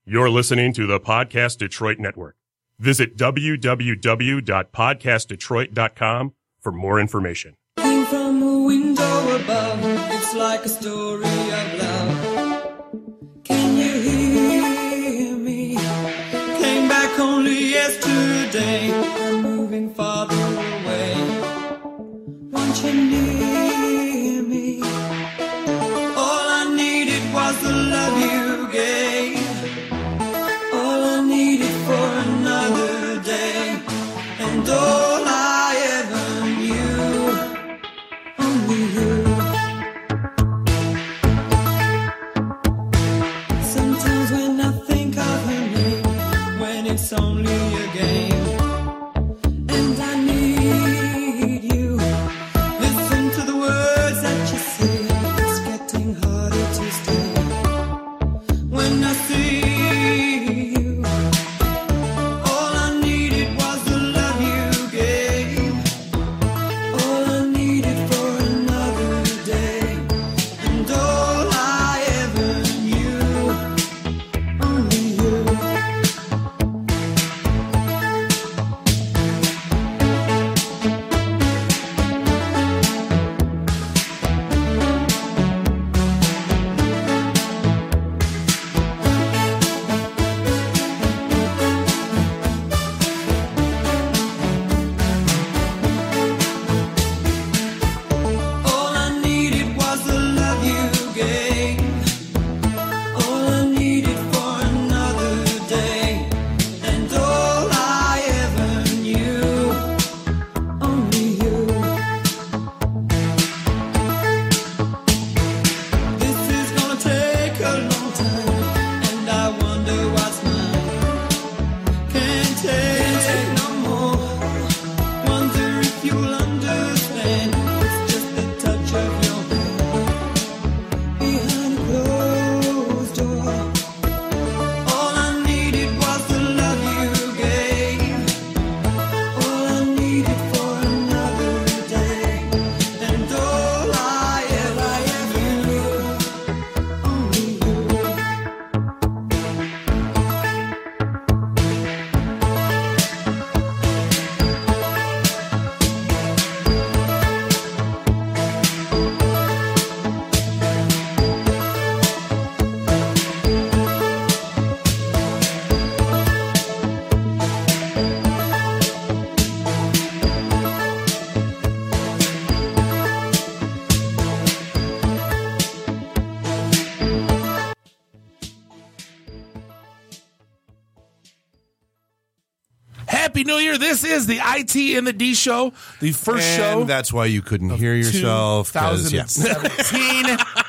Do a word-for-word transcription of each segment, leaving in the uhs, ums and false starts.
You're listening to the Podcast Detroit Network. Visit w w w dot podcast detroit dot com for more information. Came from a window above, it's like a story of love. Can you hear me? Came back only yesterday, I'm moving farther away. Want you near me? All I needed was the love you gave. All I needed for another day, and all I ever knew, only you. Sometimes when I think of her name, when it's only a game, and I need you, listen to the words that you say, it's getting harder to stay. When I see Happy New Year. This is the I T and the D show, the first and show. That's why you couldn't hear yourself. twenty seventeen.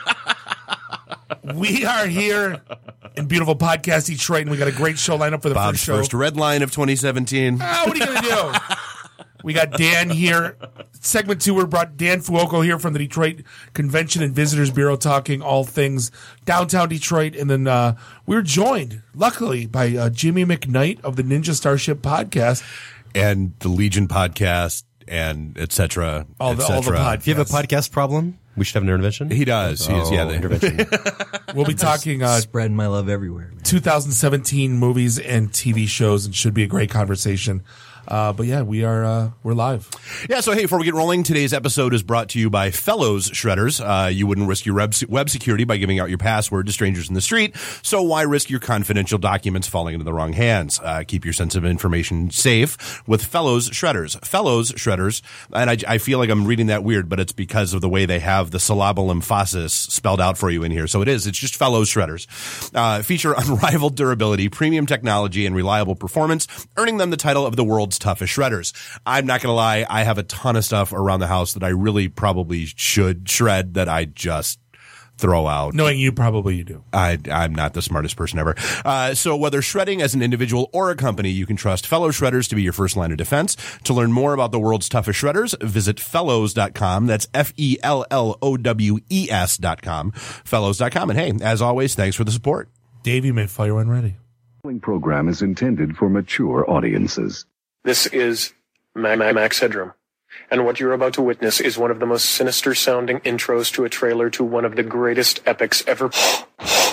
Yeah. We are here in beautiful podcast Detroit, and we got a great show lined up for the Bob's first show. First red line of twenty seventeen. Oh, what are you going to do? We got Dan here. Segment two, we brought Dan Fuoco here from the Detroit Convention and Visitors Bureau talking all things downtown Detroit. And then uh, we were joined, luckily, by uh, Jimmy McKnight of the Ninja Starship podcast. And the Legion podcast and et cetera. All the, all the podcasts. Do you have a podcast problem? We should have an intervention. He does. Oh, he is, yeah, the intervention. We'll be talking uh, spreading my love everywhere, man. two thousand seventeen movies and T V shows, and should be a great conversation. Uh, but yeah, we are uh, we're live. Yeah, so hey, before we get rolling, today's episode is brought to you by Fellows Shredders. Uh, you wouldn't risk your web, web security by giving out your password to strangers in the street, so why risk your confidential documents falling into the wrong hands? Uh, keep your sensitive information safe with Fellows Shredders. Fellows Shredders, and I, I feel like I'm reading that weird, but it's because of the way they have the syllable emphasis spelled out for you in here. So it is. It's just Fellows Shredders. Uh, feature unrivaled durability, premium technology, and reliable performance, earning them the title of the world's toughest shredders. I'm not going to lie. I have a ton of stuff around the house that I really probably should shred that I just throw out. Knowing you, probably you do. I, I'm not the smartest person ever. Uh, so whether shredding as an individual or a company, you can trust Fellow Shredders to be your first line of defense. To learn more about the world's toughest shredders, visit fellows dot com. That's F E L L O W E S dot com. fellows dot com. And hey, as always, thanks for the support. Dave, you may fire when ready. The following program is intended for mature audiences. This is Max Headroom, and what you're about to witness is one of the most sinister-sounding intros to a trailer to one of the greatest epics ever.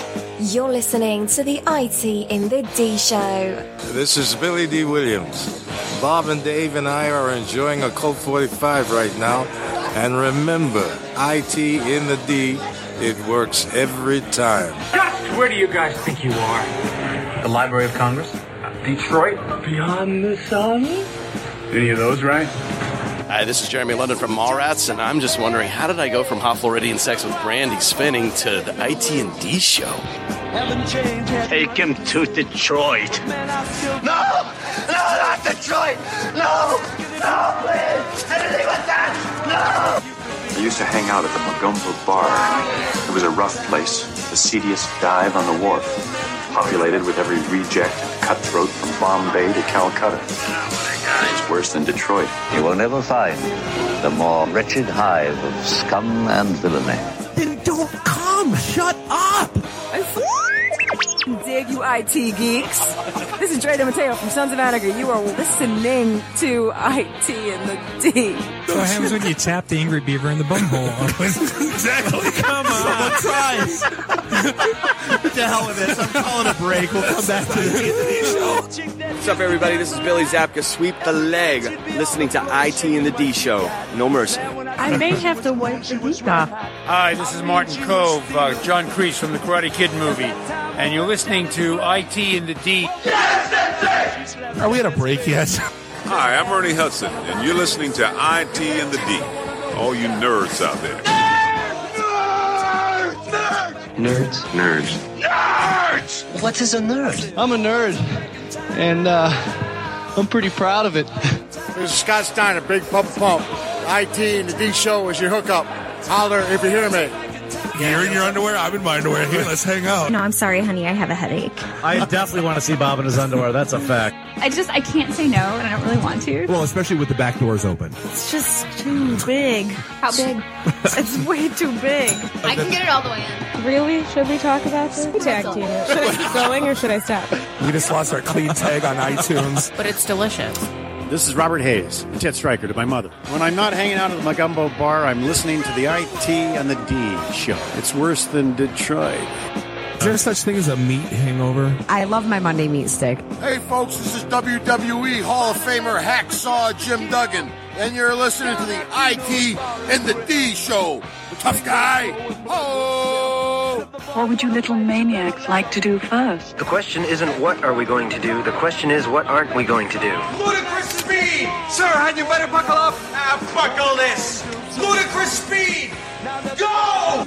You're listening to the I T in the D Show. This is Billy D. Williams. Bob and Dave and I are enjoying a Colt forty-five right now. And remember, I T in the D, it works every time. Just where do you guys think you are? The Library of Congress? Detroit? Beyond the sun? Any of those right? Hi, this is Jeremy London from Mallrats, and I'm just wondering, how did I go from Hot Floridian Sex with Brandy Spinning to the I T and D Show? Take him to Detroit. No! No, not Detroit! No! No, please! Anything with that! No! I used to hang out at the Magumbo Bar. It was a rough place, the seediest dive on the wharf, populated with every reject and cutthroat from Bombay to Calcutta. It's worse than Detroit. You will never find the more wretched hive of scum and villainy. Then don't come! Shut up! I dig you I T geeks. This is Dre DeMatteo from Sons of Anarchy. You are listening to I T in the D. So what happens when you tap the angry beaver in the bumhole? Exactly. Come on. Tries. What the hell with this? I'm calling a break. We'll come back to the What's up, everybody? This is Billy Zapka. Sweep the leg. Listening to I T in the D Show. No mercy. I may have to wipe the geek off. Hi, this is Martin Cove, uh, John Kreese from the Karate Kid movie, and you're listening to I T in the D. Are we at a break yet? Hi, I'm Ernie Hudson, and you're listening to I T in the D. All you nerds out there. Nerds? Nerds. Nerds! What is a nerd? I'm a nerd, and uh, I'm pretty proud of it. This is Scott Steiner, Big Pump Pump. I T and the D Show is your hookup. Holler if you hear me. You're in your underwear, I'm in my underwear. Here, let's hang out. No, I'm sorry, honey. I have a headache. I definitely want to see Bob in his underwear. That's a fact. I just, I can't say no, and I don't really want to. Well, especially with the back doors open. It's just too big. How big? It's way too big. I can get it all the way in. Really? Should we talk about this? Tag team it. Should I keep going or should I stop? We just lost our clean tag on iTunes. But it's delicious. This is Robert Hayes, Ted Stryker to my mother. When I'm not hanging out at the Magumbo Bar, I'm listening to the I T and the D Show. It's worse than Detroit. Is there such thing as a meat hangover? I love my Monday meat steak. Hey, folks, this is W W E Hall of Famer Hacksaw Jim Duggan, and you're listening to the I T and the D Show. Tough guy. Oh! What would you little maniacs like to do first? The question isn't what are we going to do. The question is what aren't we going to do. Ludicrous speed! Sir, had you better buckle up? Ah, buckle this! Ludicrous speed! Go!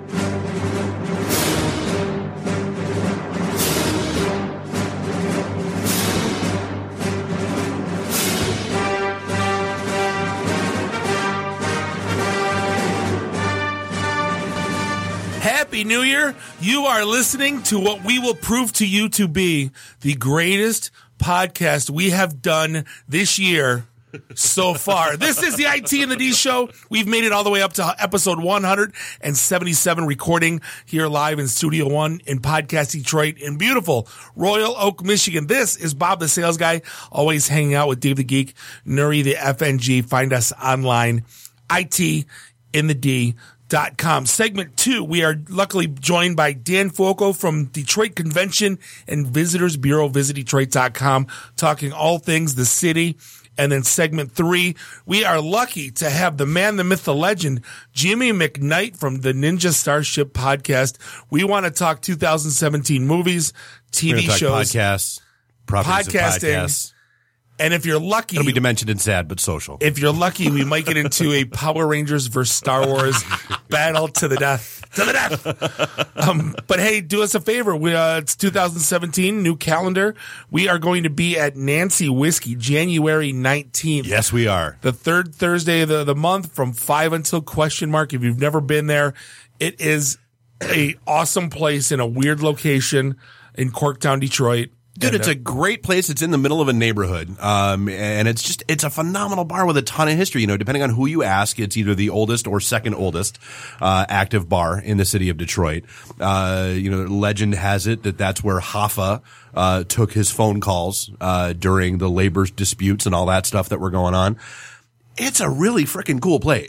Happy New Year. You are listening to what we will prove to you to be the greatest podcast we have done this year so far. This is the I T and the D Show. We've made it all the way up to episode one hundred seventy-seven, recording here live in Studio One in Podcast Detroit in beautiful Royal Oak, Michigan. This is Bob the Sales Guy, always hanging out with Dave the Geek, Nuri the F N G. Find us online, I T in the D dot com. Segment two, we are luckily joined by Dan Fuoco from Detroit Convention and Visitors Bureau, visit detroit dot com, talking all things the city. And then segment three, we are lucky to have the man, the myth, the legend, Jimmy McKnight from the Ninja Starship podcast. We want to talk two thousand seventeen movies, T V shows, podcasts, properties podcasting. Of podcasts. And if you're lucky, it'll be dimensioned and sad, but social. If you're lucky, we might get into a Power Rangers versus Star Wars battle to the death, to the death. Um, but hey, do us a favor. We, uh, it's two thousand seventeen, new calendar. We are going to be at Nancy Whiskey, January nineteenth. Yes, we are. The third Thursday of the, the month from five until question mark. If you've never been there, it is a awesome place in a weird location in Corktown, Detroit. Dude, it's a great place. It's in the middle of a neighborhood. Um, and it's just, it's a phenomenal bar with a ton of history. You know, depending on who you ask, it's either the oldest or second oldest, uh, active bar in the city of Detroit. Uh, you know, legend has it that that's where Hoffa, uh, took his phone calls, uh, during the labor disputes and all that stuff that were going on. It's a really freaking cool place.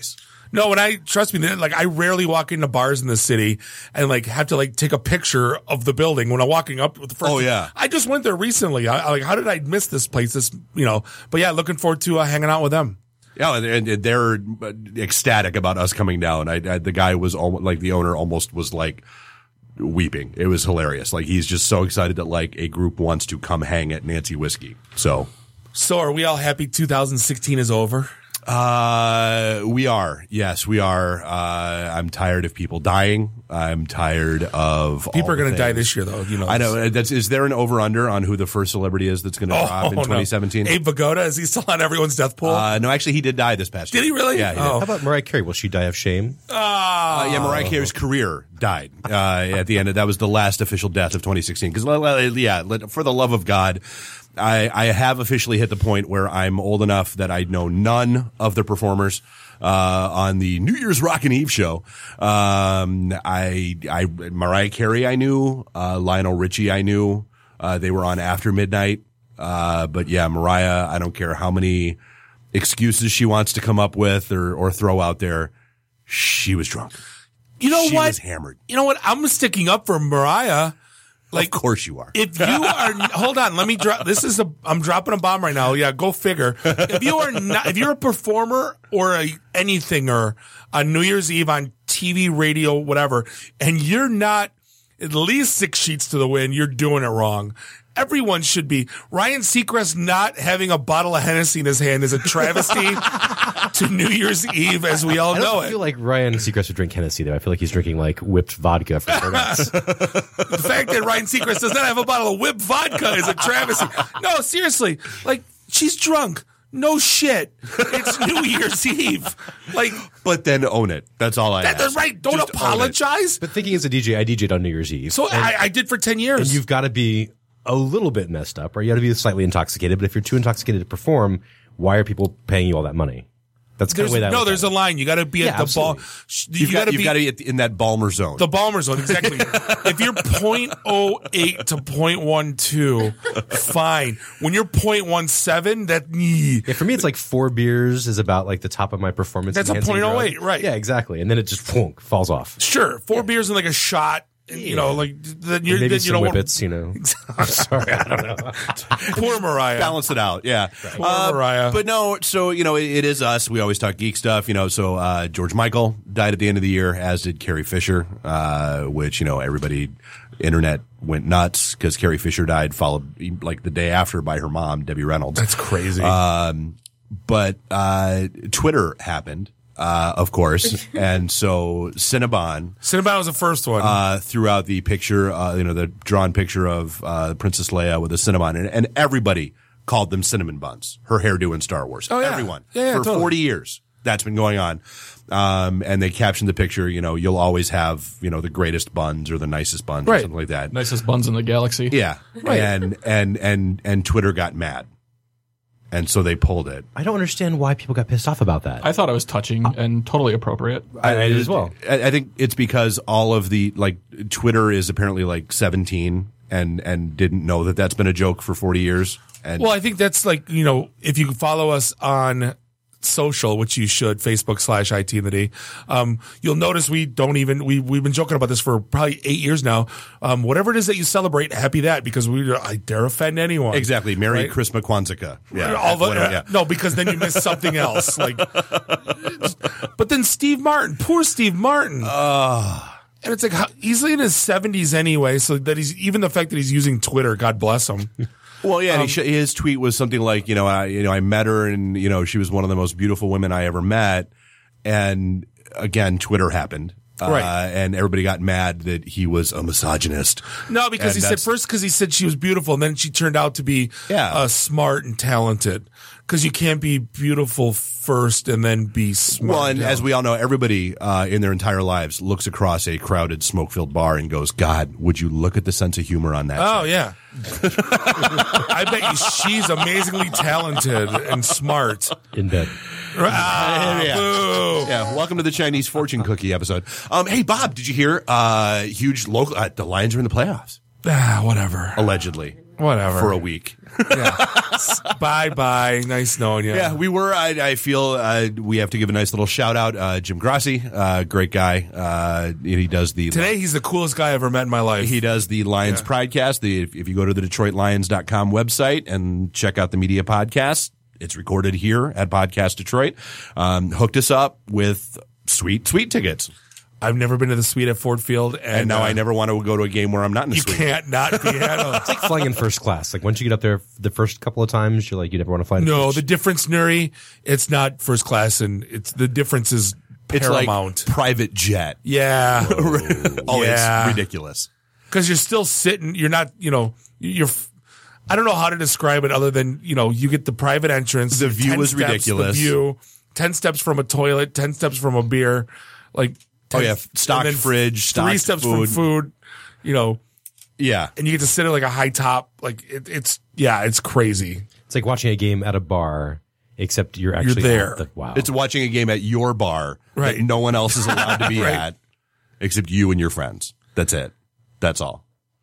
No, when I trust me, like I rarely walk into bars in the city and like have to like take a picture of the building when I'm walking up with the first. Oh, yeah. I just went there recently. I, I like, how did I miss this place? This, you know, but yeah, looking forward to uh, hanging out with them. Yeah, and they're ecstatic about us coming down. I, I the guy was almost like the owner almost was like weeping. It was hilarious. Like he's just so excited that like a group wants to come hang at Nancy Whiskey. So, so are we all happy? two thousand sixteen is over. Uh, we are. Yes, we are. Uh, I'm tired of people dying. I'm tired of people all are going to things. die this year, though. You know, I know. That's, is there an over under on who the first celebrity is that's going to oh, drop in oh, twenty seventeen? No. Abe Vigoda, is he still on everyone's death pool? Uh, no, actually, he did die this past did year. Did he really? Yeah. He oh. did. How about Mariah Carey? Will she die of shame? Oh. Uh, yeah, Mariah Carey's career died uh, at the end. Of, that was the last official death of twenty sixteen. Because, yeah, for the love of God. I, I have officially hit the point where I'm old enough that I know none of the performers uh on the New Year's Rockin' Eve show. Um I I Mariah Carey I knew, uh Lionel Richie I knew. Uh they were on After Midnight. Uh but yeah, Mariah, I don't care how many excuses she wants to come up with or or throw out there. She was drunk. You know she what? She was hammered. You know what? I'm sticking up for Mariah. Like, of course you are. If you are, hold on, let me drop, this is a, I'm dropping a bomb right now. Yeah, go figure. If you are not, if you're a performer or a anythinger on New Year's Eve on T V, radio, whatever, and you're not at least six sheets to the wind, you're doing it wrong. Everyone should be. Ryan Seacrest not having a bottle of Hennessy in his hand is a travesty to New Year's Eve, as we all I know don't it. feel like Ryan Seacrest would drink Hennessy, though. I feel like he's drinking, like, whipped vodka from Burnett's. The fact that Ryan Seacrest does not have a bottle of whipped vodka is a travesty. No, seriously. Like, she's drunk. No shit. It's New Year's Eve. Like, but then own it. That's all I that, ask. Right. Don't Just apologize. But thinking as a D J, I D J'd on New Year's Eve. So and, I, I did for ten years. And you've got to be a little bit messed up, or you got to be slightly intoxicated. But if you're too intoxicated to perform, why are people paying you all that money? That's kind of the way that no. There's a line. You got to be yeah, at the absolutely. ball. You you've got to be, be at, in that Balmer zone. The Balmer zone, exactly. If you're point oh eight to point one two, fine. When you're point one seven, that yeah, for me, it's like four beers is about like the top of my performance. That's a point oh eight, right? Yeah, exactly. And then it just whoonk, falls off. Sure, four yeah. beers and like a shot. And, you know, like then you're maybe then, some you know whippets, you know. I'm sorry, I don't know. Poor Mariah, balance it out, yeah. Right. Poor uh, Mariah, but no. So you know, it, it is us. We always talk geek stuff, you know. So uh, George Michael died at the end of the year, as did Carrie Fisher, uh, which you know everybody, internet went nuts because Carrie Fisher died, followed like the day after by her mom, Debbie Reynolds. That's crazy. Um, but uh, Twitter happened. Uh, of course. And so Cinnabon. Cinnabon was the first one. Uh, threw out the picture, uh, you know, the drawn picture of, uh, Princess Leia with a Cinnabon. And, and everybody called them cinnamon buns. Her hairdo in Star Wars. Oh, yeah. Everyone. Yeah, yeah, For totally. forty years. That's been going on. Um, and they captioned the picture, you know, you'll always have, you know, the greatest buns or the nicest buns right. or something like that. Nicest buns in the galaxy. Yeah. Right. And, and, and, and Twitter got mad. And so they pulled it. I don't understand why people got pissed off about that. I thought it was touching and totally appropriate. I, I did as well. I, I think it's because all of the, like, Twitter is apparently like seventeen and, and didn't know that that's been a joke for forty years. And well, I think that's like, you know, if you follow us on social, which you should, Facebook slash I T in the D, um, you'll notice we don't even, we, we've been joking about this for probably eight years now. Um, whatever it is that you celebrate, happy that, because we, I dare offend anyone. Exactly. Merry right? Christmas Kwanzaa. Yeah. All the, whatever, yeah. No, because then you miss something else. Like, but then Steve Martin, poor Steve Martin. Uh, and it's like, he's in his seventies anyway. So that he's, even the fact that he's using Twitter, God bless him. Well, yeah, Um, he sh- his tweet was something like, you know, I, you know, I met her and, you know, she was one of the most beautiful women I ever met. And again, Twitter happened. Right. Uh, and everybody got mad that he was a misogynist. No, because And he said that's- first because he said she was beautiful, and then she turned out to be Yeah. uh, smart and talented. Because you can't be beautiful first and then be smart. Well, and as we all know, everybody uh, in their entire lives looks across a crowded, smoke-filled bar and goes, God, would you look at the sense of humor on that? Oh, yeah. I bet you she's amazingly talented and smart. In bed. Ah, yeah. boo. Yeah, welcome to the Chinese fortune cookie episode. Um, hey, Bob, did you hear? Uh, huge local. Uh, the Lions are in the playoffs. Ah, whatever. Allegedly. Whatever. for a week. Yeah. Bye bye. Nice knowing you. Yeah, we were. I, I feel uh, we have to give a nice little shout out. Uh, Jim Grassi, uh, great guy. Uh, he does the Today he's the coolest guy I ever met in my life. He does the Lions Yeah. Pridecast. The, if, if you go to the Detroit Lions dot com website and check out the media podcast, it's recorded here at Podcast Detroit. Um, hooked us up with sweet, sweet tickets. I've never been to the suite at Ford Field, and, And now uh, I never want to go to a game where I'm not in the You suite. can't not be handled. It's like flying in first class. Like once you get up there the first couple of times, you're like, you never want to fly in No, first. the difference, Nuri, it's not first class, and it's the difference is It's paramount. like private jet. Yeah. Oh, Yeah. it's ridiculous. Because you're still sitting, you're not, you know, you're. I don't know how to describe it other than, you know, you get the private entrance. The view ten is steps, ridiculous. The view, ten steps from a toilet, ten steps from a beer, like. Oh, ten yeah, stocked and then fridge, three stocked steps food. from food, you know, Yeah. and you get to sit at like a high top. Like it, it's, yeah, it's crazy. It's like watching a game at a bar, except you're actually there. at the, wow. It's watching a game at your bar Right. that no one else is allowed to be Right. at except you and your friends. That's it. That's all.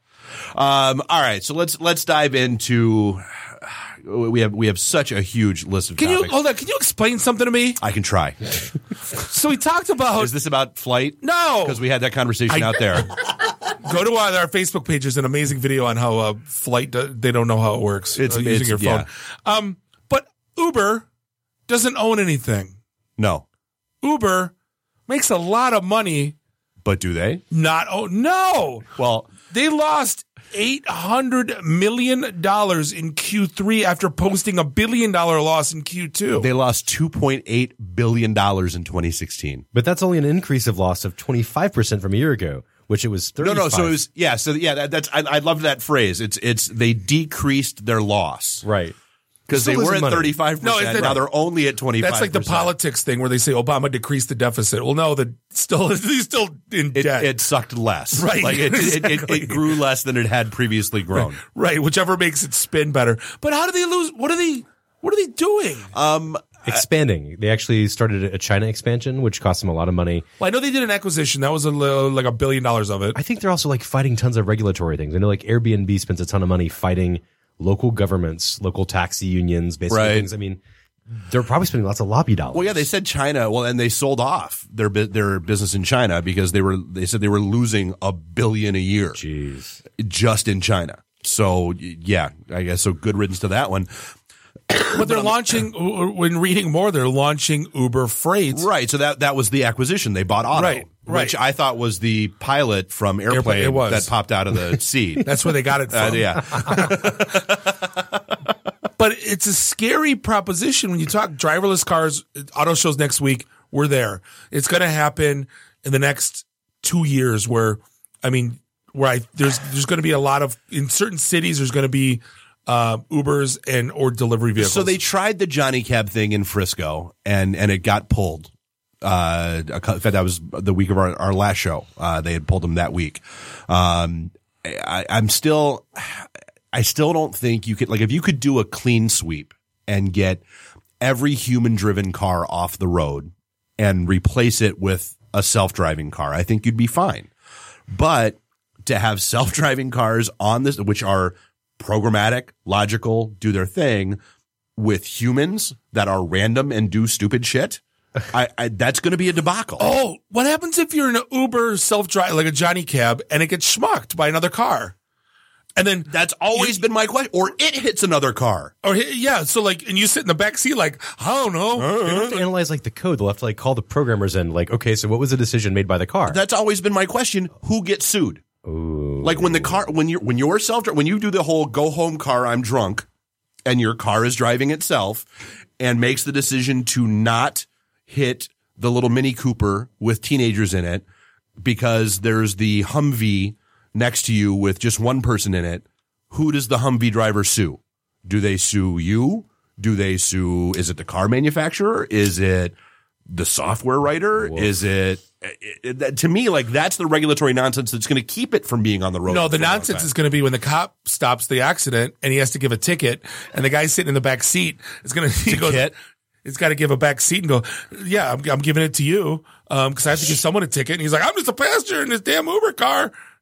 Um, all right. So let's, let's dive into, we have, we have such a huge list of Can you topics. hold on? Can you explain something to me? I can try. So we talked about. Is this about flight? No, Because we had that conversation I- out there. Go to our, our Facebook page. There's an amazing video on how uh, flight do, they don't know how it works. It's- uh, using it's- your phone. yeah. Um, but Uber doesn't own anything. No. Uber makes a lot of money. But do they? Not oh no. Well, they lost eight hundred million dollars in Q three after posting a billion dollar loss in Q two. they lost two point eight billion dollars in twenty sixteen. But that's only an increase of loss of twenty-five percent from a year ago, which it was No, thirty-five. no. So it was, yeah. So yeah, that, that's, I, I love that phrase. It's, it's, they decreased their loss. Right. Because they Still were losing at money. thirty-five No, percent. it's- Now they're only at twenty-five percent. That's like the politics thing where they say Obama decreased the deficit. Well, no, the still he's still in It, debt. it sucked less. Right, Like it, it, it, exactly. it grew less than it had previously grown. Right, whichever makes it spin better. But how do they lose? What are they? What are they doing? Um, Expanding. They actually started a China expansion, which cost them a lot of money. Well, I know they did an acquisition. That was a, li- like a billion dollars of it. I think they're also like fighting tons of regulatory things. I know like Airbnb spends a ton of money fighting local governments, local taxi unions, basically Right. things. I mean, they're probably spending lots of lobby dollars. Well, yeah, they said China. Well, and they sold off their bu- their business in China because they were they said they were losing a billion a year. Jeez, just in China. So y- yeah, I guess so. Good riddance to that one. But they're launching. When reading more, they're launching Uber Freight. Right. So that that was the acquisition. They bought Otto, Right, right. which I thought was the pilot from Airplane, Airplane, it was. that popped out of the seat. That's where they got it Uh, from. yeah. But it's a scary proposition when you talk driverless cars. Auto shows next week. We're there. It's going to happen in the next two years. Where, I mean, where I there's there's going to be a lot of in certain cities. There's going to be uh, Ubers and or delivery vehicles. So they tried the Johnny Cab thing in Frisco, and and it got pulled. Uh, a cou- in fact, that was the week of our, our last show. Uh, they had pulled them that week. Um, I, I'm still, I still don't think you could, like, if you could do a clean sweep and get every human driven car off the road and replace it with a self-driving car, I think you'd be fine. But to have self-driving cars on this, which are programmatic, logical, do their thing with humans that are random and do stupid shit, I, I that's going to be a debacle. Oh, what happens if you're in an Uber self-drive, like a Johnny Cab, and it gets schmucked by another car? And then that's always been my question. Or it hits another car. Or yeah, so like, and you sit in the back seat, like I don't know. They don't have to analyze like the code. They'll have to like call the programmers in. Like, okay, so what was the decision made by the car? That's always been my question. Who gets sued? Ooh. Like when the car, when you're when you're self, when you do the whole go home car, I'm drunk, and your car is driving itself, and makes the decision to not hit the little Mini Cooper with teenagers in it because there's the Humvee next to you with just one person in it. Who does the Humvee driver sue? Do they sue you? Do they sue? Is it the car manufacturer? Is it the software writer? Woof. Is it, it, it to me, like that's the regulatory nonsense that's going to keep it from being on the road. No, the for a long nonsense time. is going to be when the cop stops the accident and he has to give a ticket, and the guy sitting in the back seat is going to go. Ticket? It's got to give a back seat and go, yeah, I'm, I'm giving it to you um, because I have to give someone a ticket. And he's like, I'm just a passenger in this damn Uber car.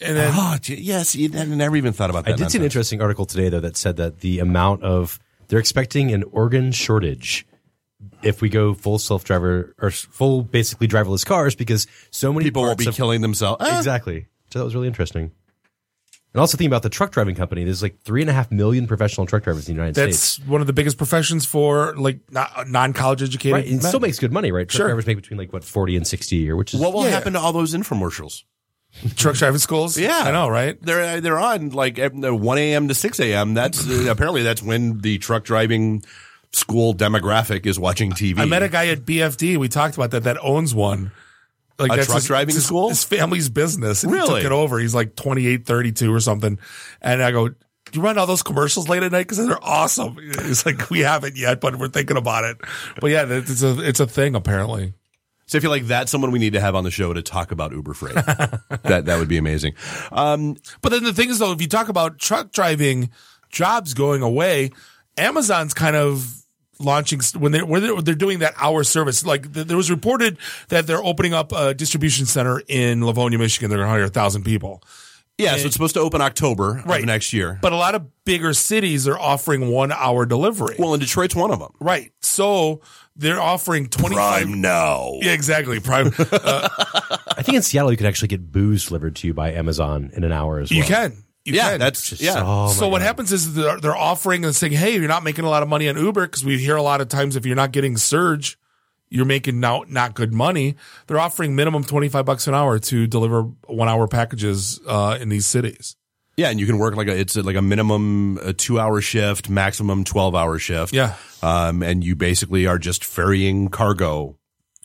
And then, oh, gee, yes, I never even thought about that. I did see an interesting article today, though, that said that the amount of they're expecting an organ shortage if we go full self-driver or full, basically driverless cars, because so many people won't be of, killing themselves. Ah. Exactly. So that was really interesting. And also thinking about the truck driving company, there's like three and a half million professional truck drivers in the United that's States. That's one of the biggest professions for like non-college educated. Right, and it still makes good money, right? Truck sure. drivers make between like what forty and sixty a year, which is what will yeah. happen to all those infomercials? Truck driving schools? Yeah. I know, right? They're they're on like one a.m. to six a.m. That's uh, apparently that's when the truck driving school demographic is watching T V. I met a guy at B F D. We talked about that. That owns one. Like a that's truck his, driving his, school? His family's business. And Really? He took it over. He's like twenty-eight, thirty-two or something. And I go, do you run all those commercials late at night? Because they're awesome. He's like, we haven't yet, but we're thinking about it. But yeah, it's a it's a thing apparently. So I feel like that's someone we need to have on the show to talk about Uber Freight. that that would be amazing. Um, but then the thing is, though, if you talk about truck driving jobs going away, Amazon's kind of launching when they're, when they're, they're doing that hour service. Like there was reported that they're opening up a distribution center in Livonia, Michigan. They're going to hire a thousand people. Yeah, and, so it's supposed to open October right. of next year. But a lot of bigger cities are offering one hour delivery. Well, and Detroit's one of them. Right. So they're offering twenty-five. Prime now. Yeah, exactly. Prime. Uh, I think in Seattle you could actually get booze delivered to you by Amazon in an hour as well. You can. You yeah, can. that's Just, yeah. oh so what God. happens is they're, they're offering and saying, "Hey, you're not making a lot of money on Uber," because we hear a lot of times if you're not getting surge, you're making now not good money. They're offering minimum twenty-five bucks an hour to deliver one hour packages uh, in these cities. Yeah, and you can work like a, it's like a minimum a two hour shift, maximum twelve hour shift. Yeah, um, and you basically are just ferrying cargo.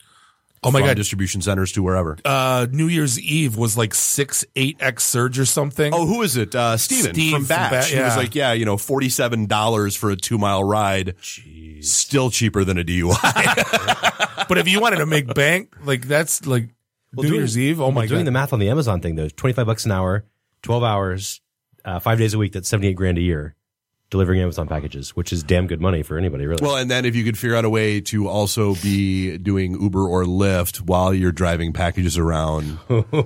Oh my from God. distribution centers to wherever. Uh, New Year's Eve was like six, eight X surge or something. Oh, who is it? Uh, Steven Steve from Batch. Bat- He yeah. was like, yeah, you know, forty-seven dollars for a two mile ride. Jeez. Still cheaper than a D U I. But if you wanted to make bank, like that's like Well, New doing, Year's Eve. Oh my doing God. the math on the Amazon thing though, twenty-five bucks an hour, twelve hours, uh, five days a week. That's seventy-eight grand a year delivering Amazon packages, which is damn good money for anybody, really. Well, and then if you could figure out a way to also be doing Uber or Lyft while you're driving packages around.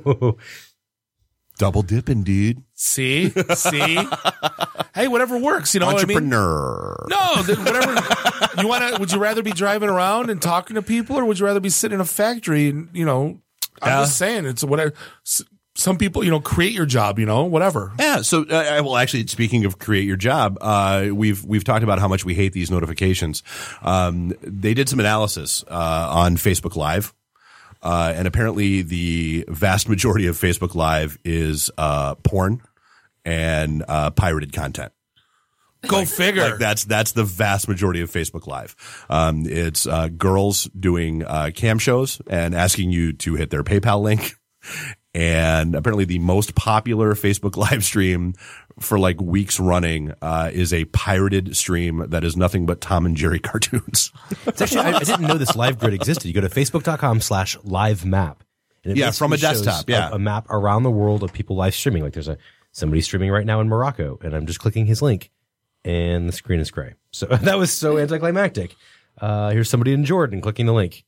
Double dipping, dude. See, see. Hey, whatever works. You know what I mean? Entrepreneur. No, th- whatever. You want to? Would you rather be driving around and talking to people, or would you rather be sitting in a factory? And you know, I'm Yeah. just saying, it's whatever. S- Some people, you know, create your job. You know, whatever. Yeah. So, uh, well, actually, speaking of create your job, uh, we've we've talked about how much we hate these notifications. Um, they did some analysis uh, on Facebook Live, uh, and apparently, the vast majority of Facebook Live is uh, porn and uh, pirated content. Go figure. Like that's that's the vast majority of Facebook Live. Um, it's uh, girls doing uh, cam shows and asking you to hit their PayPal link. And apparently the most popular Facebook live stream for like weeks running uh, is a pirated stream that is nothing but Tom and Jerry cartoons. It's actually, I, I didn't know this live grid existed. You go to facebook.com slash live map. And it Yeah, from a basically shows desktop, yeah. A, a map around the world of people live streaming. Like there's a somebody streaming right now in Morocco, and I'm just clicking his link, and the screen is gray. So that was so anticlimactic. Uh, here's somebody in Jordan clicking the link,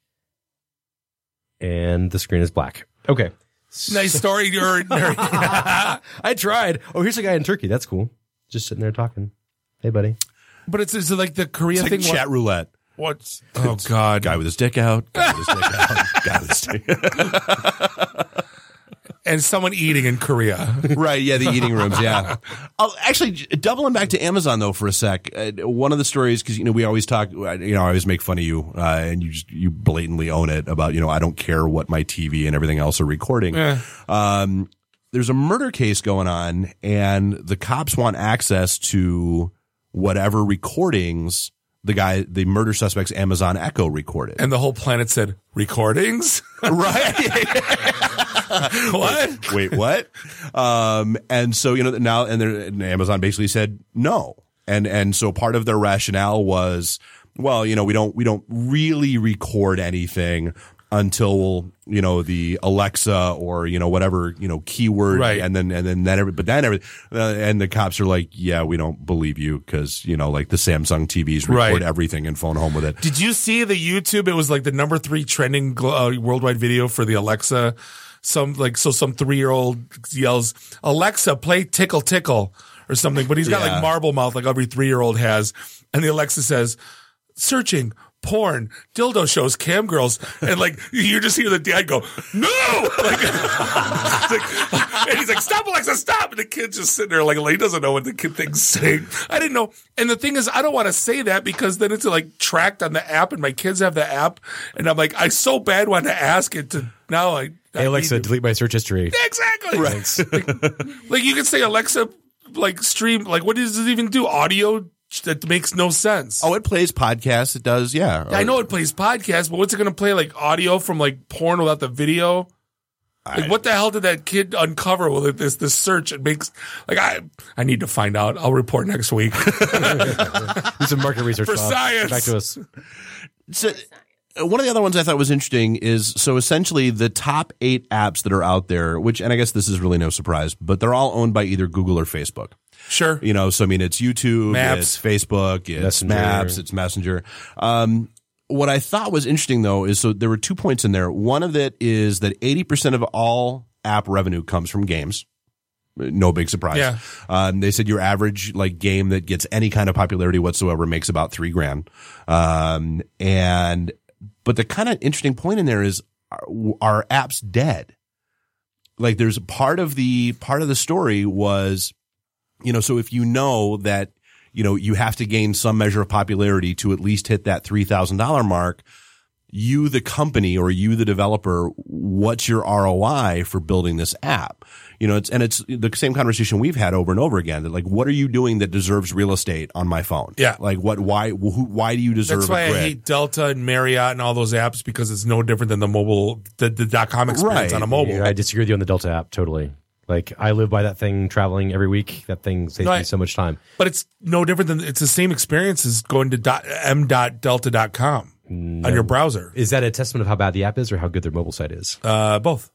and the screen is black. Okay. Nice story, nerd. I tried. Oh, here's a guy in Turkey. That's cool. Just sitting there talking. Hey, buddy. But it's, it's like the Korea It's like thing. chat roulette. What's? Oh God. Guy with his dick out. Guy with his dick out. Guy with his dick. And someone eating in Korea. Right, yeah, the eating rooms, yeah. Oh, actually, doubling back to Amazon, though, for a sec, uh, one of the stories, because, you know, we always talk, you know, I always make fun of you, uh, and you just, you blatantly own it about, you know, I don't care what my T V and everything else are recording. Eh. Um, there's a murder case going on, and the cops want access to whatever recordings the guy, the murder suspect's Amazon Echo recorded. And the whole planet said, recordings? Right. What? Wait, what? Um, and so, you know, now, and, and Amazon basically said no. And, and so part of their rationale was, well, you know, we don't, we don't really record anything until, you know, the Alexa or, you know, whatever, you know, keyword. Right. And then, and then, then every, but then every, uh, and the cops are like, yeah, we don't believe you because, you know, like the Samsung T Vs record Right. everything and phone home with it. Did you see the YouTube? It was like the number three trending uh, worldwide video for the Alexa some like so some three year old yells, Alexa, play Tickle Tickle or something, but he's got Yeah. like marble mouth like every three year old has, and the Alexa says, searching porn, dildo shows, cam girls, and like you just hear the dad go, no, like, like, and he's like, stop, Alexa, stop, and the kid's just sitting there like, he doesn't know what the kid thing's saying. I didn't know, and the thing is, I don't want to say that because then it's like tracked on the app, and my kids have the app, and I'm like, I so bad want to ask it to now. I, I Hey Alexa, need to- delete my search history. exactly, Right. like, like you can say Alexa, like stream, like what does it even do? Audio. That makes no sense. Oh, it plays podcasts. It does, yeah. I know it plays podcasts, but what's it going to play? Like audio from like porn without the video? Like I- what the hell did that kid uncover with this this search? It makes like I I need to find out. I'll report next week. Do some market research For Bob. science. Back to us. So, uh, one of the other ones I thought was interesting is so essentially the top eight apps that are out there, which, and I guess this is really no surprise, but they're all owned by either Google or Facebook. Sure. You know, so I mean, it's YouTube, Maps. it's Facebook, it's Messenger. Maps, it's Messenger. Um, what I thought was interesting though is so there were two points in there. One of it is that eighty percent of all app revenue comes from games. No big surprise. Yeah. Um, they said your average like game that gets any kind of popularity whatsoever makes about three grand. Um, and, but the kind of interesting point in there is are, are apps dead? Like there's a part of the, part of the story was, you know, so if you know that, you know, you have to gain some measure of popularity to at least hit that three thousand dollars mark, you, the company or you, the developer, what's your R O I for building this app? You know, it's, and it's the same conversation we've had over and over again that like, what are you doing that deserves real estate on my phone? Yeah. Like what, why, who, why do you deserve That's why a I grid? hate Delta and Marriott and all those apps because it's no different than the mobile, the, the dot com experience Right. on a mobile. Yeah, I disagree with you on the Delta app totally. Like I live by that thing traveling every week. That thing saves No, I- me so much time. But it's no different than it's the same experience as going to dot, m dot delta dot com on your browser. Is that a testament of how bad the app is or how good their mobile site is? Uh, both,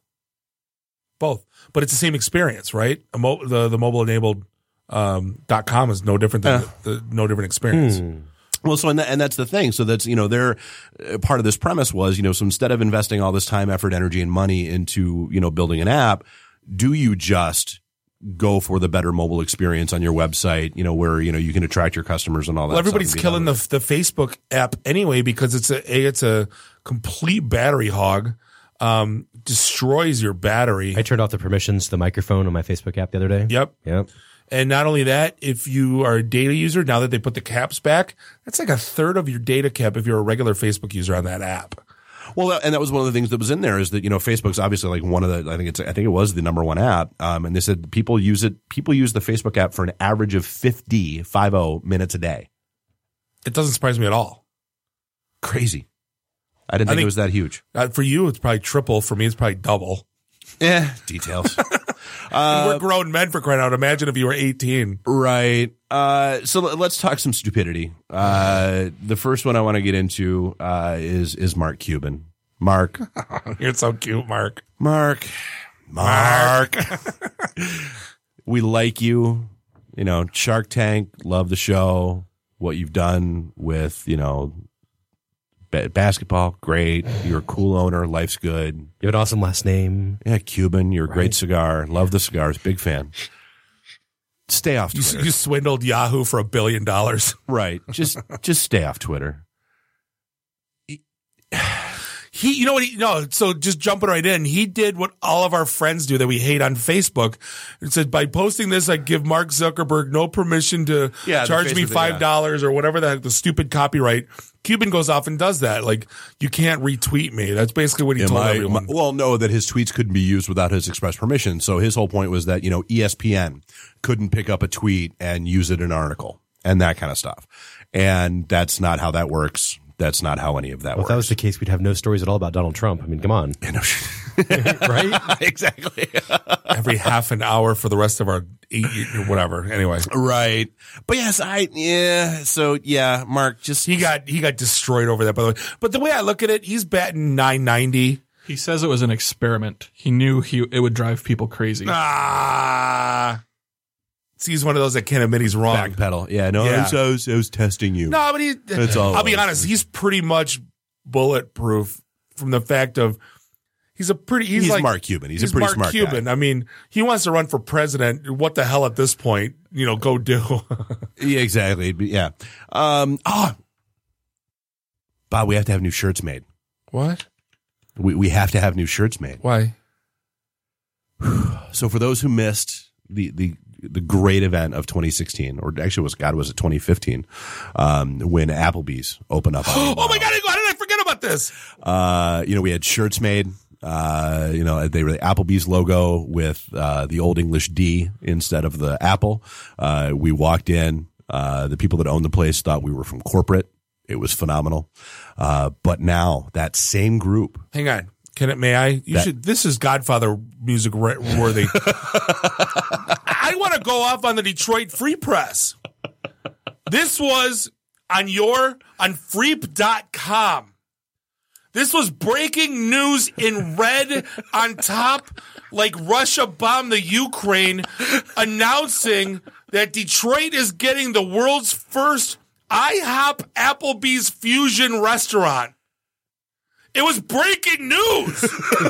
both. But it's the same experience, right? A mo- the the mobile enabled um, dot com is no different than Uh. the, the no different experience. Hmm. Well, so and, that, and that's the thing. So that's, you know, their uh, part of this premise was, you know, so instead of investing all this time, effort, energy, and money into, you know, building an app, do you just go for the better mobile experience on your website, you know, where, you know, you can attract your customers and all that Well, everybody's stuff and be killing the the Facebook app anyway because it's a, a it's a complete battery hog. Um, destroys your battery. I turned off the permissions to the microphone on my Facebook app the other day. Yep. Yep. And not only that, if you are a data user, now that they put the caps back, that's like a third of your data cap if you're a regular Facebook user on that app. Well, and that was one of the things that was in there is that, you know, Facebook's obviously like one of the, I think it's, I think it was the number one app. Um, and they said people use it, people use the Facebook app for an average of fifty, fifty minutes a day. It doesn't surprise me at all. Crazy. I didn't I think, think- it was that huge. Uh, for you, it's probably triple. For me, it's probably double. Yeah. Details. And we're grown men for crying out. Imagine if you were eighteen. Right. Uh, so l- let's talk some stupidity. Uh, the first one I want to get into, uh, is, is Mark Cuban. Mark. You're so cute, Mark. Mark. Mark. We like you. You know, Shark Tank, love the show. What you've done with, you know, ba- basketball, great. You're a cool owner. Life's good. You have an awesome last name. Yeah, Cuban. You're a Right. great cigar. Love the cigars. Big fan. Stay off You, Twitter. you swindled Yahoo for a billion dollars. Right. Just, just stay off Twitter. He, you know what? He, no, so just jumping right in, he did what all of our friends do that we hate on Facebook. It said by posting this, I give Mark Zuckerberg no permission to Yeah, the charge me Facebook, five dollars or whatever the heck, the stupid copyright. Cuban goes off and does that. Like, you can't retweet me. That's basically what he Am told I- everyone. my- well, no, that his tweets couldn't be used without his express permission. So his whole point was that, you know, E S P N couldn't pick up a tweet and use it in an article and that kind of stuff. And that's not how that works. That's not how any of that Well, if works. that was the case, we'd have no stories at all about Donald Trump. I mean, come on. right? Exactly. Every half an hour for the rest of our eight or whatever. Anyway. Right. But yes, I, yeah. So yeah, Mark just, He got, he got destroyed over that, by the way. But the way I look at it, he's batting nine ninety. He says it was an experiment. He knew he it would drive people crazy. Ah. See, he's one of those that can't admit he's wrong. backpedal. Yeah. No, Yeah. I, was, I, was, I was testing you. No, but he, That's all I'll be it was. honest, he's pretty much bulletproof from the fact of He's a pretty. He's, He's like Mark Cuban. He's a pretty Mark smart guy. Cuban. I mean, he wants to run for president. What the hell at this point? You know, go do. Yeah, exactly. Yeah. Um, oh, Bob, we have to have new shirts made. What? We we have to have new shirts made. Why? So for those who missed the the the great event of twenty sixteen, or actually was God was it twenty fifteen, um, when Applebee's opened up. Oh my God! How did I forget about this? Uh, you know, we had shirts made. Uh, you know, they were the Applebee's logo with uh, the Old English D instead of the apple. Uh, we walked in. Uh, the people that owned the place thought we were from corporate. It was phenomenal. Uh, but now that same group. Hang on. Can it? May I? You That- should. This is Godfather music re- worthy. I want to go off on the Detroit Free Press. This was on your on freep dot com. This was breaking news in red on top, like Russia bombed the Ukraine, announcing that Detroit is getting the world's first IHOP Applebee's fusion restaurant. It was breaking news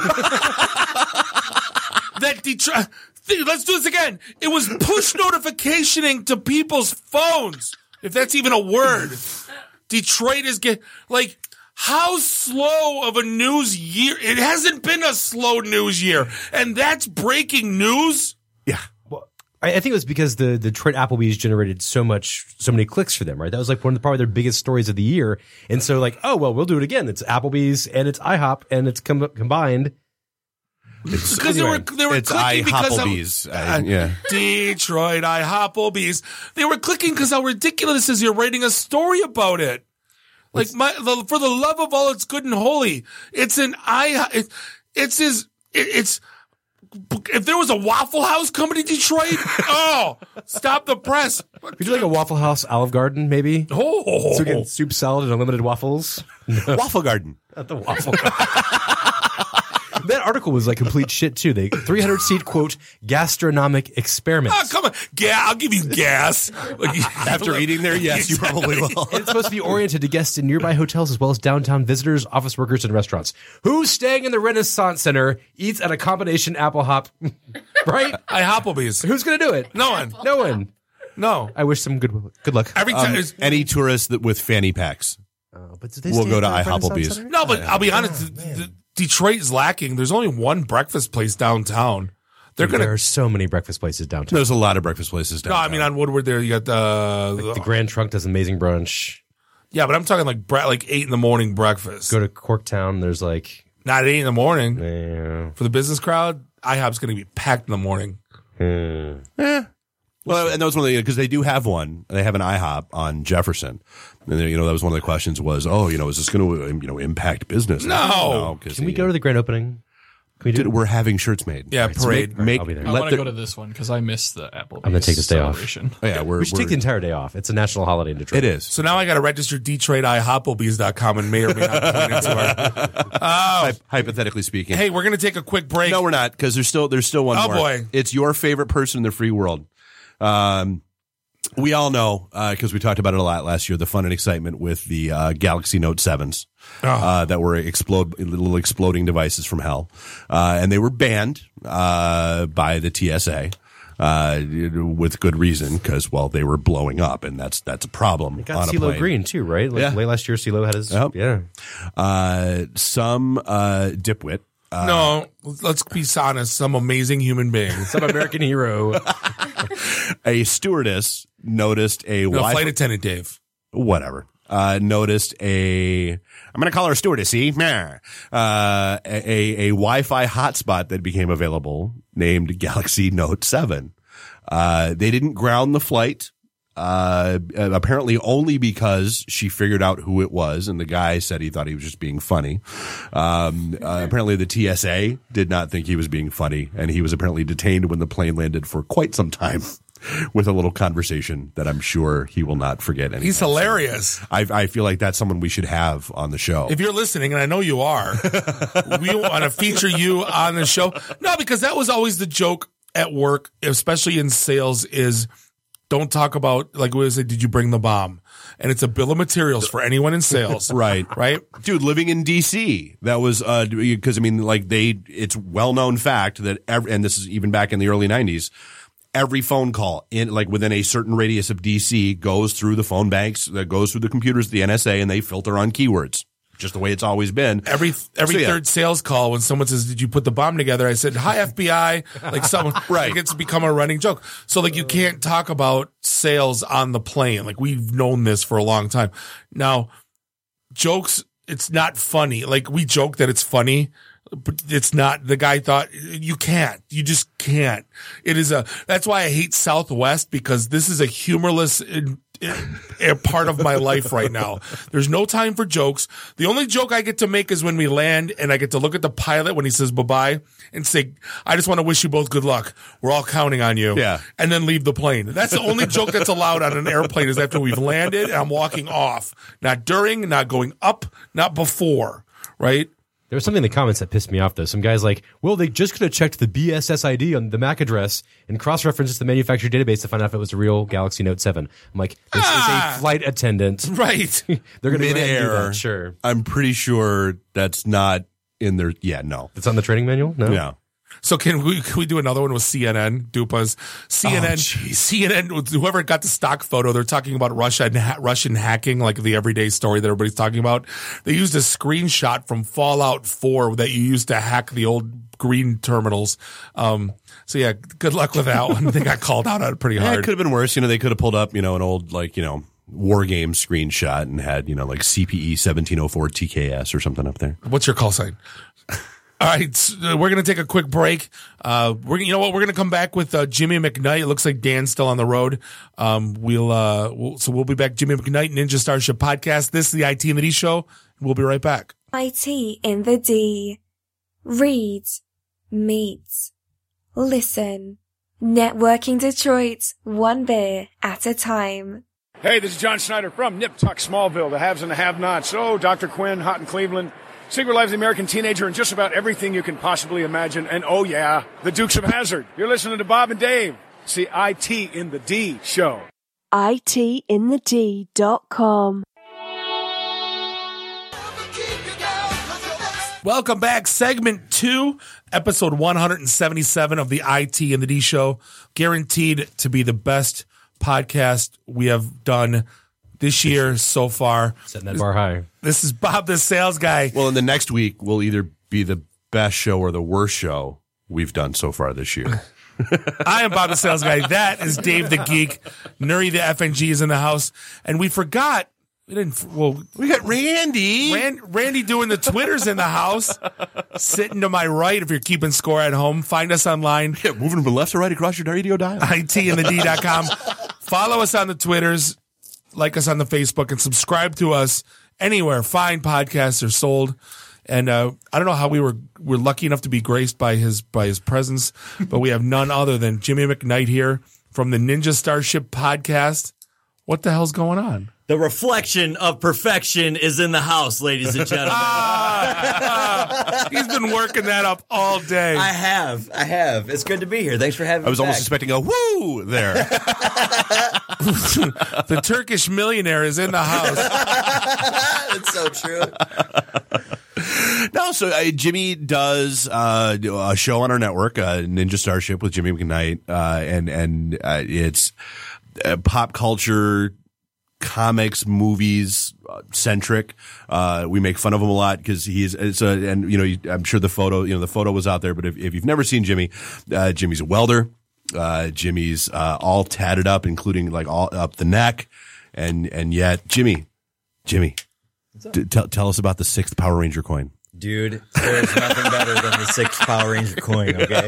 that Detroit. Let's do this again. It was push notificationing to people's phones, if that's even a word. Detroit is getting like. How slow of a news year? It hasn't been a slow news year, and that's breaking news. Yeah. Well, I, I think it was because the, the Detroit Applebee's generated so much, so many clicks for them, right? That was like one of the, probably their biggest stories of the year. And so like, oh, well, we'll do it again. It's Applebee's and it's IHOP and it's com- combined. It's, Because anyway, they were they were it's clicking because of IHOPPlebee's. Uh, yeah. Detroit IHOPPlebee's. They were clicking because how ridiculous is you're writing a story about it. Like my, the, for the love of all it's good and holy, it's an I. It, it's his. It, it's if there was a Waffle House coming to Detroit, oh, stop the press. Could you like a Waffle House Olive Garden, maybe? Oh, so we get soup, salad, and unlimited waffles. Waffle Garden. At the Waffle Garden. That article was like complete shit too. They three hundred seat quote gastronomic experiment. Oh, come on, yeah, I'll give you gas. After eating there, yes, you probably will. And it's supposed to be oriented to guests in nearby hotels as well as downtown visitors, office workers, and restaurants. Who's staying in the Renaissance Center eats at a combination apple hop, right? IHOPPlebee's. Who's going to do it? No one. No one. No. I wish some good good luck. Every time, Um, any tourist that with fanny packs Oh, but do they will stay go to at the Renaissance IHOPPlebee's. Center? no, but I'll be honest. Oh, th- th- Detroit is lacking. There's only one breakfast place downtown. They're Dude, gonna. There are so many breakfast places downtown. There's a lot of breakfast places No, downtown. I mean on Woodward there you got the, Like the Grand Trunk does amazing brunch. yeah, but I'm talking like bre- like eight in the morning breakfast. Go to Corktown. There's like Not eight in the morning yeah. for the business crowd. IHOP's going to be packed in the morning. Hmm. Yeah. Well, and that was one of the, because they do have one. They have an IHOP on Jefferson. And, then, you know, that was one of the questions was, oh, you know, is this going to, you know, impact business? No. Because Can we go to the grand opening? Can we do? we're having shirts made. Yeah, Right, so parade. make, make, I'll be there. I let want to the- go to this one because I missed the Applebee's I'm gonna take this day off. celebration. Oh, yeah, we're, We should we're take the entire day off. It's a national holiday in Detroit. it is. So now I got to register Detroit I Hopplebees dot com and may or may not point into our. Oh, Hy- hypothetically speaking. hey, we're going to take a quick break. No, we're not, because there's still there's still one Oh, more. boy. It's your favorite person in the free world. Um, we all know, because we talked about it a lot last year, the fun and excitement with the uh, Galaxy Note sevens uh, that were explode little exploding devices from hell, uh, and they were banned uh, by the T S A. Uh, with good reason, because well, they were blowing up, and that's that's a problem. It got on a CeeLo plane. Green too, right? Like Yeah. late last year, CeeLo had his Yep. yeah. Uh, some uh, dipwit. Uh, No, let's be honest. Some amazing human being. Some American hero. a stewardess noticed a No, Wi-Fi flight attendant, Dave. whatever. Uh, noticed a, I'm going to call her a stewardess, see? Meh. Uh, a, a Wi-Fi hotspot that became available named Galaxy Note seven. Uh, they didn't ground the flight. Uh, apparently only because she figured out who it was, and the guy said he thought he was just being funny. Um, uh, apparently the T S A did not think he was being funny, and he was apparently detained when the plane landed for quite some time with a little conversation that I'm sure he will not forget. anytime He's soon. hilarious. I, I feel like that's someone we should have on the show. If you're listening, and I know you are, we want to feature you on the show. No, because that was always the joke at work, especially in sales, is don't talk about, like we say, did you bring the bomb? And it's a bill of materials for anyone in sales. Right. Right. Dude, living in D C, that was, uh, because I mean, like they, it's well known fact that every, and this is even back in the early nineties, every phone call in, like within a certain radius of D C goes through the phone banks, that goes through the computers of the N S A, and they filter on keywords. Just the way it's always been. Every every so, yeah. third sales call, when someone says, "Did you put the bomb together?" I said, "Hi, F B I." Like someone, right? Like it's become a running joke. So like you can't talk about sales on the plane. Like we've known this for a long time. Now, jokes. It's not funny. Like we joke that it's funny, but it's not. The guy thought you can't. You just can't. It is a. That's why I hate Southwest, because this is a humorless a part of my life right now. There's no time for jokes. The only joke I get to make is when we land and I get to look at the pilot when he says bye-bye and say, I just want to wish you both good luck. We're all counting on you. Yeah. And then leave the plane. That's the only joke that's allowed on an airplane, is after we've landed and I'm walking off. Not during, not going up, not before. Right? There was something in the comments that pissed me off, though. Some guy's like, well, they just could have checked the B S S I D on the M A C address and cross-referenced the manufacturer database to find out if it was a real Galaxy Note seven. I'm like, this ah, is a flight attendant. Right. They're going to do Mid-air. that, sure. I'm pretty sure that's not in their, yeah, no. It's on the training manual? No. Yeah. So can we can we do another one with C N N, Dupas? C N N, Oh, C N N, whoever got the stock photo, they're talking about Russia and ha- Russian hacking, like the everyday story that everybody's talking about. They used a screenshot from Fallout four that you used to hack the old green terminals. Um, so yeah, good luck with that one. They got called out on it pretty Yeah, hard. it could have been worse. You know, they could have pulled up, you know, an old, like, you know, war game screenshot and had, you know, like C P E seventeen oh four T K S or something up there. What's your call sign? All right, so we're going to take a quick break. Uh, we're, you know what? We're going to come back with uh, Jimmy McKnight. It looks like Dan's still on the road. Um, we'll, uh, we'll, so we'll be back. Jimmy McKnight, Ninja Starship Podcast. This is the I T in the D Show. We'll be right back. I T in the D. Read, meet, listen. Networking Detroit, one beer at a time. Hey, this is John Snyder from Nip Tuck Smallville, the haves and the have-nots. Oh, Doctor Quinn, hot in Cleveland. Secret Lives of the American Teenager, and just about everything you can possibly imagine. And oh yeah, the Dukes of Hazzard. You're listening to Bob and Dave. See I T in the D show. I T in the D dot com. Welcome back. Segment two, episode one seventy-seven of the I T in the D Show. Guaranteed to be the best podcast we have done this year so far. Setting that bar high. This is Bob, the sales guy. Well, in the next week, will either be the best show or the worst show we've done so far this year. I am Bob, the sales guy. That is Dave the Geek. Nuri, the F N G, is in the house. And we forgot. We didn't. Well, we got Randy. Rand, Randy doing the Twitters in the house. Sitting to my right, if you're keeping score at home. Find us online. Yeah, moving from left to right across your radio dial. I T in the D dot com. Follow us on the Twitters. Like us on the Facebook, and subscribe to us anywhere fine podcasts are sold. And uh, I don't know how we were we're lucky enough to be graced by his by his presence, but we have none other than Jimmy McKnight here from the Ninja Starship Podcast. What the hell's going on? The reflection of perfection is in the house, ladies and gentlemen. ah, he's been working that up all day. I have. I have. It's good to be here. Thanks for having me. I was back. almost expecting a woo there. The Turkish millionaire is in the house. It's so true. No, so uh, Jimmy does uh, a show on our network, uh, Ninja Starship with Jimmy McKnight, uh, and and uh, it's uh, pop culture, comics, movies uh, centric. Uh, we make fun of him a lot because he's it's a and you know I'm sure the photo you know the photo was out there, but if, if you've never seen Jimmy, uh, Jimmy's a welder. Uh, Jimmy's uh, all tatted up, including like all up the neck, and and yet Jimmy, Jimmy, d- tell tell us about the sixth Power Ranger coin. Dude, there's nothing better than the sixth Power Ranger coin, okay?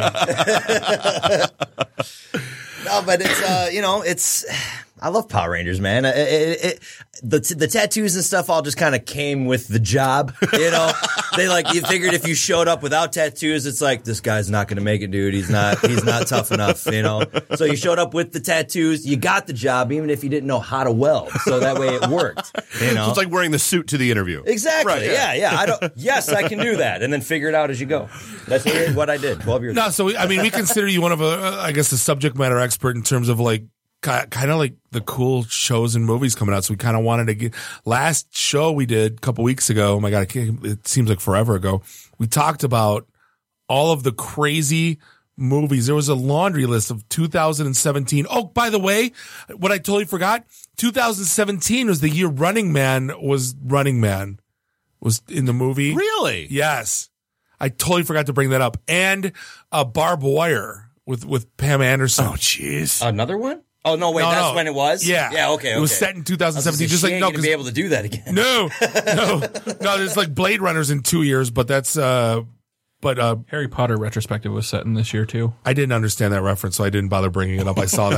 No, but it's, uh, you know, it's, I love Power Rangers, man. It, it, it, the, the tattoos and stuff all just kind of came with the job, you know? They like, you figured if you showed up without tattoos, it's like, this guy's not going to make it, dude. He's not, he's not tough enough, you know? So you showed up with the tattoos, you got the job, even if you didn't know how to weld. So that way it worked, you know? So it's like wearing the suit to the interview. Exactly. Right, yeah, yeah. I don't, yes, I can do that. And then figure it out as you go. That's what I did twelve years ago. No, so, I mean, we consider you one of a, I guess, a subject matter expert in terms of like kind of like the cool shows and movies coming out. So we kind of wanted to get, last show we did a couple weeks ago. Oh my God, I can't, it seems like forever ago. We talked about all of the crazy movies. There was a laundry list of two thousand seventeen. Oh, by the way, what I totally forgot, two thousand seventeen was the year Running Man was Running Man was in the movie. Really? Yes. I totally forgot to bring that up. And uh, Barbed Wire with, with Pam Anderson. Oh, jeez. Another one? Oh, no, wait, No, that's no. when it was? Yeah. Yeah, okay, okay. It was set in two thousand seventeen. Just Just like, no, going to be able to do that again. No, no, no. There's like Blade Runners in two years, but that's, uh, but, uh, Harry Potter retrospective was set in this year too. I didn't understand that reference, so I didn't bother bringing it up. I saw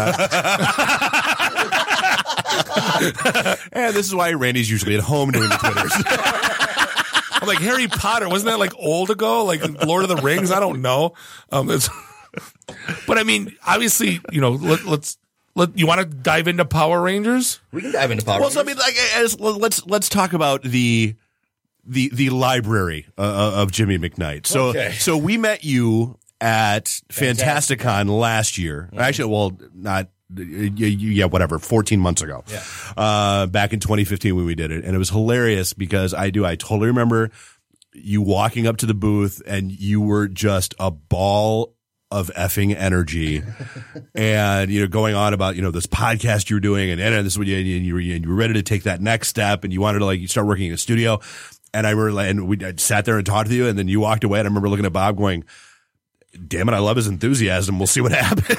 that. And this is why Randy's usually at home doing the Twitters. I'm like, Harry Potter, wasn't that like old ago? Like Lord of the Rings? I don't know. Um, it's, but I mean, obviously, you know, let, let's, let, you want to dive into Power Rangers? We can dive into Power well, Rangers. so I mean, like, as, let's let's talk about the the the library uh, of Jimmy McKnight. So Okay. so we met you at Fantasticon last year. Mm-hmm. Actually, well, not yeah, whatever, fourteen months ago. Yeah. Uh, back in twenty fifteen when we did it, and it was hilarious because I do I totally remember you walking up to the booth and you were just a ball of effing energy and, you know, going on about, you know, this podcast you were doing and, and this is what you, and you were, and you were ready to take that next step and you wanted to like, you start working in a studio. And I remember, like, and we I sat there and talked to you and then you walked away and I remember looking at Bob going, damn it, I love his enthusiasm. We'll see what happens.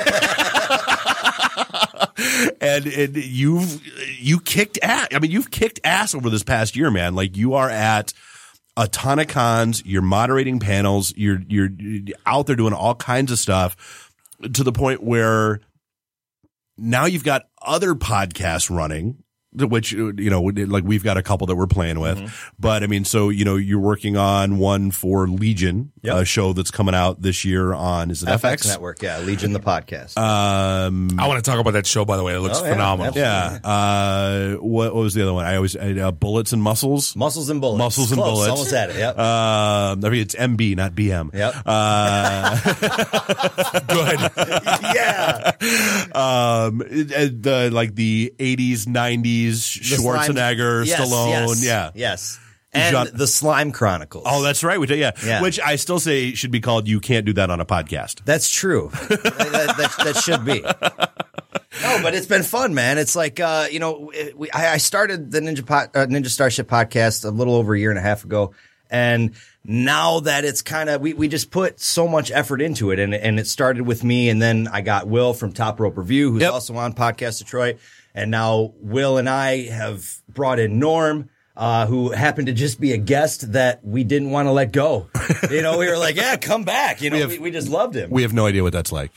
and, and you've, you kicked ass. I mean, you've kicked ass over this past year, man. Like you are at a ton of cons, you're moderating panels, you're, you're out there doing all kinds of stuff to the point where now you've got other podcasts running, which, you know, like we've got a couple that we're playing with, mm-hmm. but I mean, so, you know, you're working on one for Legion, yep. a show that's coming out this year on, is it F X? F X Network, yeah, Legion the podcast. Um, I want to talk about that show, by the way. It looks oh, yeah, phenomenal. absolutely. Yeah. Uh, what, what was the other one? I always, uh, Bullets and Muscles? Muscles and Bullets. Muscles and Close, Bullets. Almost had it, yep. Uh, I mean, it's M B, not B M. Yep. Uh, good. Yeah. Um, the, like the eighties, nineties, Schwarzenegger, yes, Stallone, yes, yeah. Yes. And Jean- the Slime Chronicles. Oh, that's right. We did, yeah. Yeah. Which I still say should be called You Can't Do That on a Podcast. That's true. that, that, that should be. No, but it's been fun, man. It's like, uh, you know, it, we, I, I started the Ninja Pod, uh, Ninja Starship podcast a little over a year and a half ago. And now that it's kind of, we, we just put so much effort into it. And, and it started with me. And then I got Will from Top Rope Review, who's yep. also on Podcast Detroit. And now Will and I have brought in Norm, uh, who happened to just be a guest that we didn't want to let go. You know, we were like, yeah, come back. You know, we, have, we, we just loved him. We have no idea what that's like.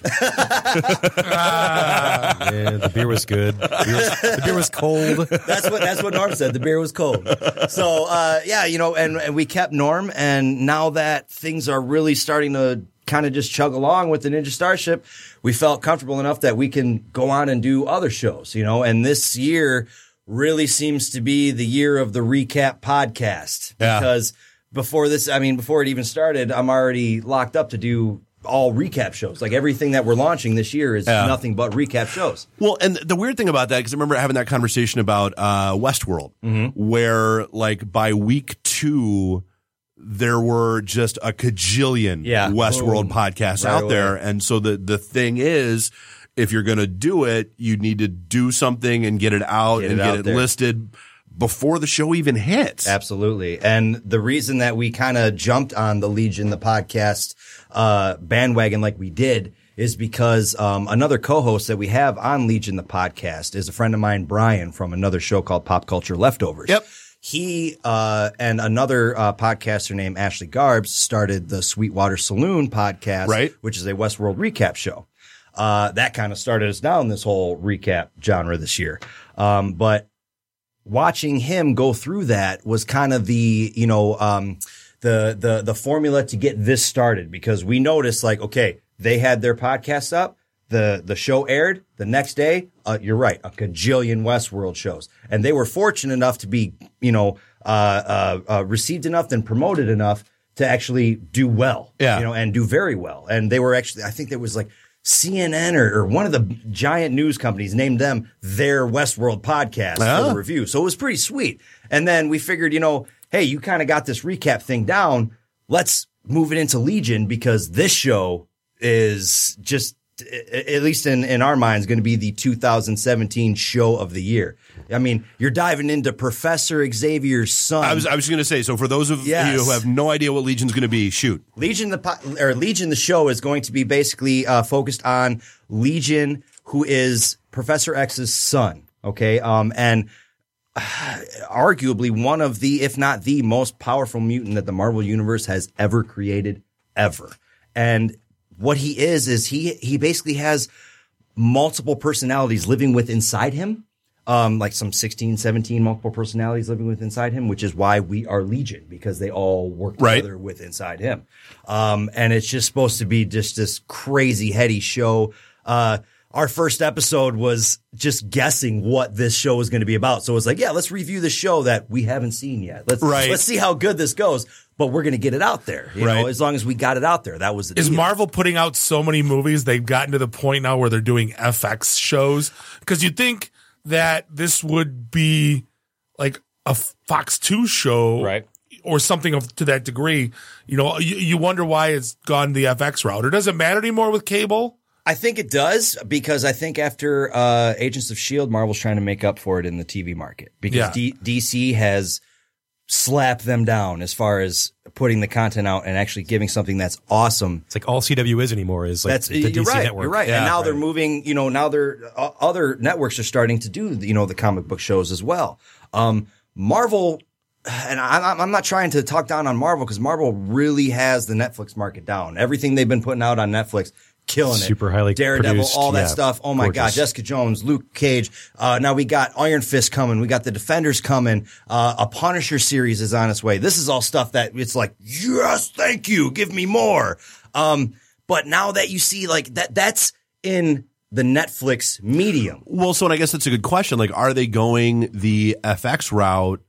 ah, yeah, the beer was good. The beer was, the beer was cold. That's what, that's what Norm said. The beer was cold. So, uh, yeah, you know, and, and we kept Norm. And now that things are really starting to kind of just chug along with the Ninja Starship, we felt comfortable enough that we can go on and do other shows, you know, and this year really seems to be the year of the recap podcast yeah. because before this, I mean, before it even started, I'm already locked up to do all recap shows. Like everything that we're launching this year is yeah. nothing but recap shows. Well, and the weird thing about that, because I remember having that conversation about uh, Westworld, mm-hmm. where like by week two, there were just a cajillion yeah. Westworld Boom. podcasts right out away. there. And so the, the thing is, if you're going to do it, you need to do something and get it out Get and it get out it there. listed before the show even hits. Absolutely. And the reason that we kind of jumped on the Legion, the podcast, uh, bandwagon like we did is because, um, another co-host that we have on Legion, the podcast is a friend of mine, Brian, from another show called Pop Culture Leftovers. Yep. He, uh, and another, uh, podcaster named Ashley Garbs started the Sweetwater Saloon podcast, right. which is a Westworld recap show. Uh, that kind of started us down this whole recap genre this year. Um, but watching him go through that was kind of the, you know, um, the, the, the formula to get this started because we noticed like, okay, they had their podcast up. The, the show aired the next day. Uh, you're right. A gajillion Westworld shows. And they were fortunate enough to be, you know, uh, uh, uh, received enough and promoted enough to actually do well. Yeah. You know, and do very well. And they were actually, I think there was like C N N or, or one of the giant news companies named them their Westworld podcast Oh. for the review. So it was pretty sweet. And then we figured, you know, hey, you kind of got this recap thing down. Let's move it into Legion because this show is just, at least in, in our minds, going to be the two thousand seventeen show of the year. I mean, you're diving into Professor Xavier's son. I was I was going to say, so for those of Yes. you who have no idea what Legion's going to be, shoot. Legion the po- or Legion the show is going to be basically uh, focused on Legion, who is Professor X's son. Okay, um, and uh, arguably one of the, if not the most powerful mutant that the Marvel Universe has ever created, ever. And what he is is he he basically has multiple personalities living with inside him. Um, like some sixteen, seventeen multiple personalities living with inside him, which is why we are Legion, because they all work Right. together with inside him. Um, and it's just supposed to be just this crazy heady show. Uh, our first episode was just guessing what this show was going to be about. So it's like, yeah, let's review the show that we haven't seen yet. Let's, Right. let's see how good this goes, but we're going to get it out there. You Right. know, as long as we got it out there, that was the Is deal. Marvel putting out so many movies they've gotten to the point now where they're doing F X shows? Because you'd think that this would be like a Fox two show, right, or something of to that degree. You know, you, you wonder why it's gone the F X route. Or does it matter anymore with cable? I think it does, because I think after uh, Agents of S H I E L D, Marvel's trying to make up for it in the T V market, because Yeah. D- DC has slapped them down as far as putting the content out and actually giving something that's awesome. It's like all C W is anymore is like That's the you're D C right. network. You're right. Yeah, and now right. they're moving. You know, now they're uh, other networks are starting to do you know the comic book shows as well. Um, Marvel, and I, I'm not trying to talk down on Marvel because Marvel really has the Netflix market down. Everything they've been putting out on Netflix. Killing it. Super highly Daredevil, produced, all that yeah, stuff. Oh my gorgeous. God. Jessica Jones, Luke Cage. Uh, now we got Iron Fist coming. We got the Defenders coming. Uh, a Punisher series is on its way. This is all stuff that it's like, yes, thank you. Give me more. Um, but now that you see like that, that's in the Netflix medium. Well, so and I guess that's a good question. Like, are they going the F X route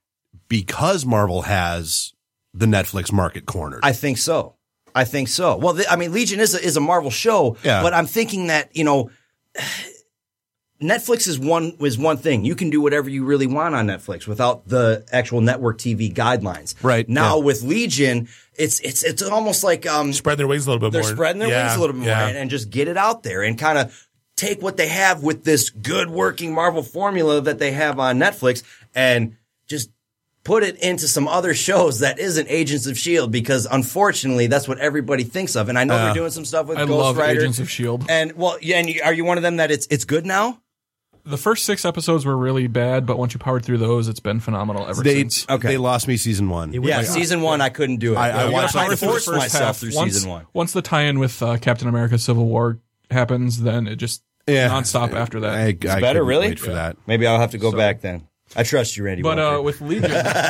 because Marvel has the Netflix market cornered? I think so. I think so. Well, th- I mean, Legion is a, is a Marvel show, Yeah. but I'm thinking that, you know, Netflix is one, is one thing. You can do whatever you really want on Netflix without the actual network T V guidelines. Right. Now yeah. with Legion, it's, it's, it's almost like, um, Spread their wings a little bit they're more. spreading their Yeah, wings a little bit yeah. more and, and just get it out there and kind of take what they have with this good working Marvel formula that they have on Netflix and just put it into some other shows that isn't Agents of S H I E L D, because unfortunately that's what everybody thinks of. And I know Uh, they're doing some stuff with I Ghost love Rider. Agents of S H I E L D. And well, yeah, and you, are you one of them that it's it's good now? The first six episodes were really bad, but once you powered through those, it's been phenomenal ever They since. they lost me season one. Yeah, season one I couldn't do it. I- I Yeah, watched- I Power through the forced first myself half. through once, season one. Once the tie-in with uh, Captain America: Civil War happens, then it just Yeah. nonstop after that. I, I It's better, couldn't really? wait for that. Maybe I'll have to go So- back then. I trust you, Randy. But Walker. uh, with Legion,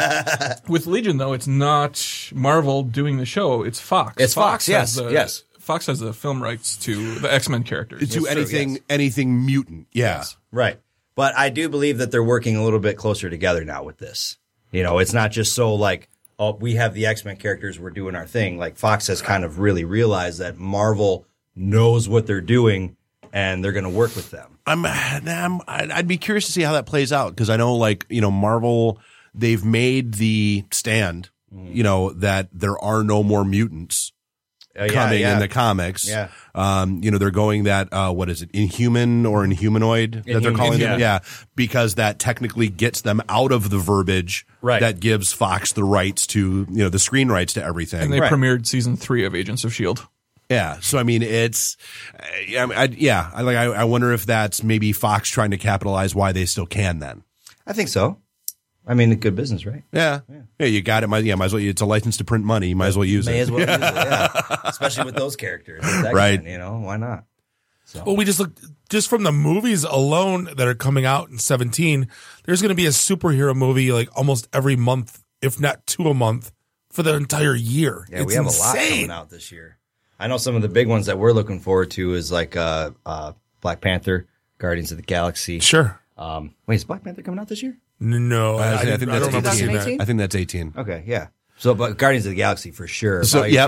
with Legion though, it's not Marvel doing the show; it's Fox. It's Fox, has yes, the, yes. Fox has the film rights to the X-Men characters. To anything yes. anything mutant. Yeah. Yes. Right. But I do believe that they're working a little bit closer together now with this. You know, it's not just so like, oh, we have the X-Men characters, we're doing our thing. Like Fox has kind of really realized that Marvel knows what they're doing and they're going to work with them. I'm, I'm I'd I'd be curious to see how that plays out, because I know, like, you know, Marvel, they've made the stand, you know, that there are no more mutants Uh, yeah, coming yeah. in the comics. Yeah. Um, you know, they're going that, uh, what is it, Inhuman or Inhumanoid that they're Inhuman, calling yeah. them? Yeah. Because that technically gets them out of the verbiage Right. that gives Fox the rights to, you know, the screen rights to everything. and they Right. premiered season three of Agents of S H I E L D. Yeah. So, I mean, it's, uh, I, I, yeah, I like, I, I wonder if that's maybe Fox trying to capitalize why they still can then. I think so. I mean, good business, right? Yeah. Yeah. You got it. Might, yeah. Might as well, it's a license to print money. You might as well use May it. as well use it, yeah. Especially with those characters. with X-Men, Right. You know, why not? So. Well, we just look just from the movies alone that are coming out in seventeen. There's going to be a superhero movie like almost every month, if not two a month, for the entire year. Yeah, it's we have insane. a lot coming out this year. I know some of the big ones that we're looking forward to is like uh, uh, Black Panther, Guardians of the Galaxy. Sure. Um, wait, is Black Panther coming out this year? No, I, I, I, think I that's don't remember seeing eighteen. that. I think that's eighteen. Okay, yeah. So, but Guardians of the Galaxy for sure. So, Volume yep. two.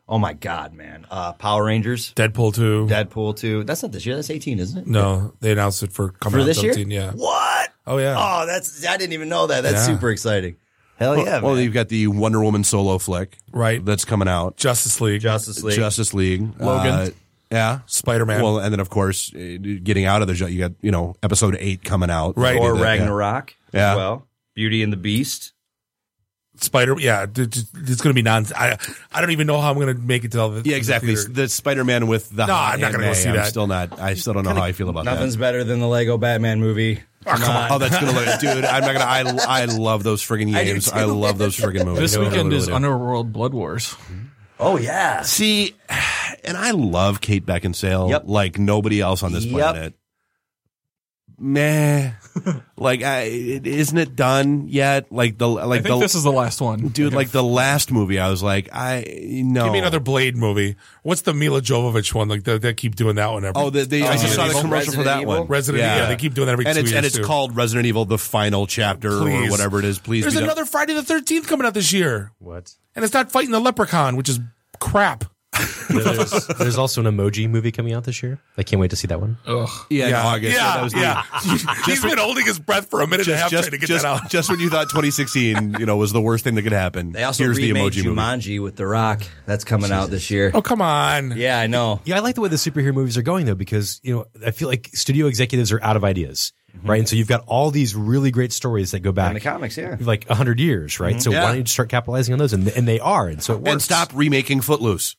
Oh my God, man! Uh, Power Rangers, Deadpool two, Deadpool two. That's not this year. That's eighteen, isn't it? No, they announced it for coming For out this year. seventeen. Yeah. What? Oh yeah. Oh, that's I didn't even know that. That's Yeah. super exciting. Hell Well, yeah! well, man. you've got the Wonder Woman solo flick, right? That's coming out. Justice League, Justice League, Justice League, Logan. Uh, yeah, Spider-Man. Well, and then of course, uh, getting out of the you got you know episode eight coming out, Right. or Yeah. Ragnarok. Yeah. As well, Beauty and the Beast. Spider, yeah, it- it's, it's going to be non. I I don't even know how I'm going to make it to the Yeah, exactly. The theater. The Spider-Man with the No, hot I'm not gonna Aunt go see May, I'm that. still not. I still don't know how I feel about Nothing's that. better than the Lego Batman movie. Come on. Oh, that's gonna look, dude. I'm not gonna. I I love those friggin' I do games. too. I, love those friggin' movies. This I really, weekend really is do. Underworld Blood Wars. Oh yeah. See, and I love Kate Beckinsale Yep. like nobody else on this Yep. planet. Meh. Like, I, it, isn't it done yet? Like the like I think the this is the last one. dude. Like the last movie, I was like, I no. Give me another Blade movie. What's the Mila Jovovich one? Like they, they keep doing that one every. Oh, they, they, I just saw the Evil? commercial for Resident that Evil? one. Resident Evil. Yeah, they keep doing that every and two it's, years And it's too. called Resident Evil: The Final Chapter Please. or whatever it is. Please, There's be done. another Friday the thirteenth coming out this year, What? and it's not fighting the Leprechaun, which is crap. There's, there's also an Emoji movie coming out this year. I can't wait to see that one. Ugh. Yeah, in August. Yeah, that was the- yeah. He's been holding his breath for a minute and a half just, trying to get just, that out. just when you thought twenty sixteen, you know, was the worst thing that could happen. They also Here's the remade emoji movie. Jumanji with The Rock. That's coming out this year. Oh come on! Yeah, I know. Yeah, I like the way the superhero movies are going though, because you know I feel like studio executives are out of ideas, right? And so you've got all these really great stories that go back In the comics, yeah. like a hundred years, right? So Yeah. why don't you just start capitalizing on those? And and they are, and so it works. And stop remaking Footloose.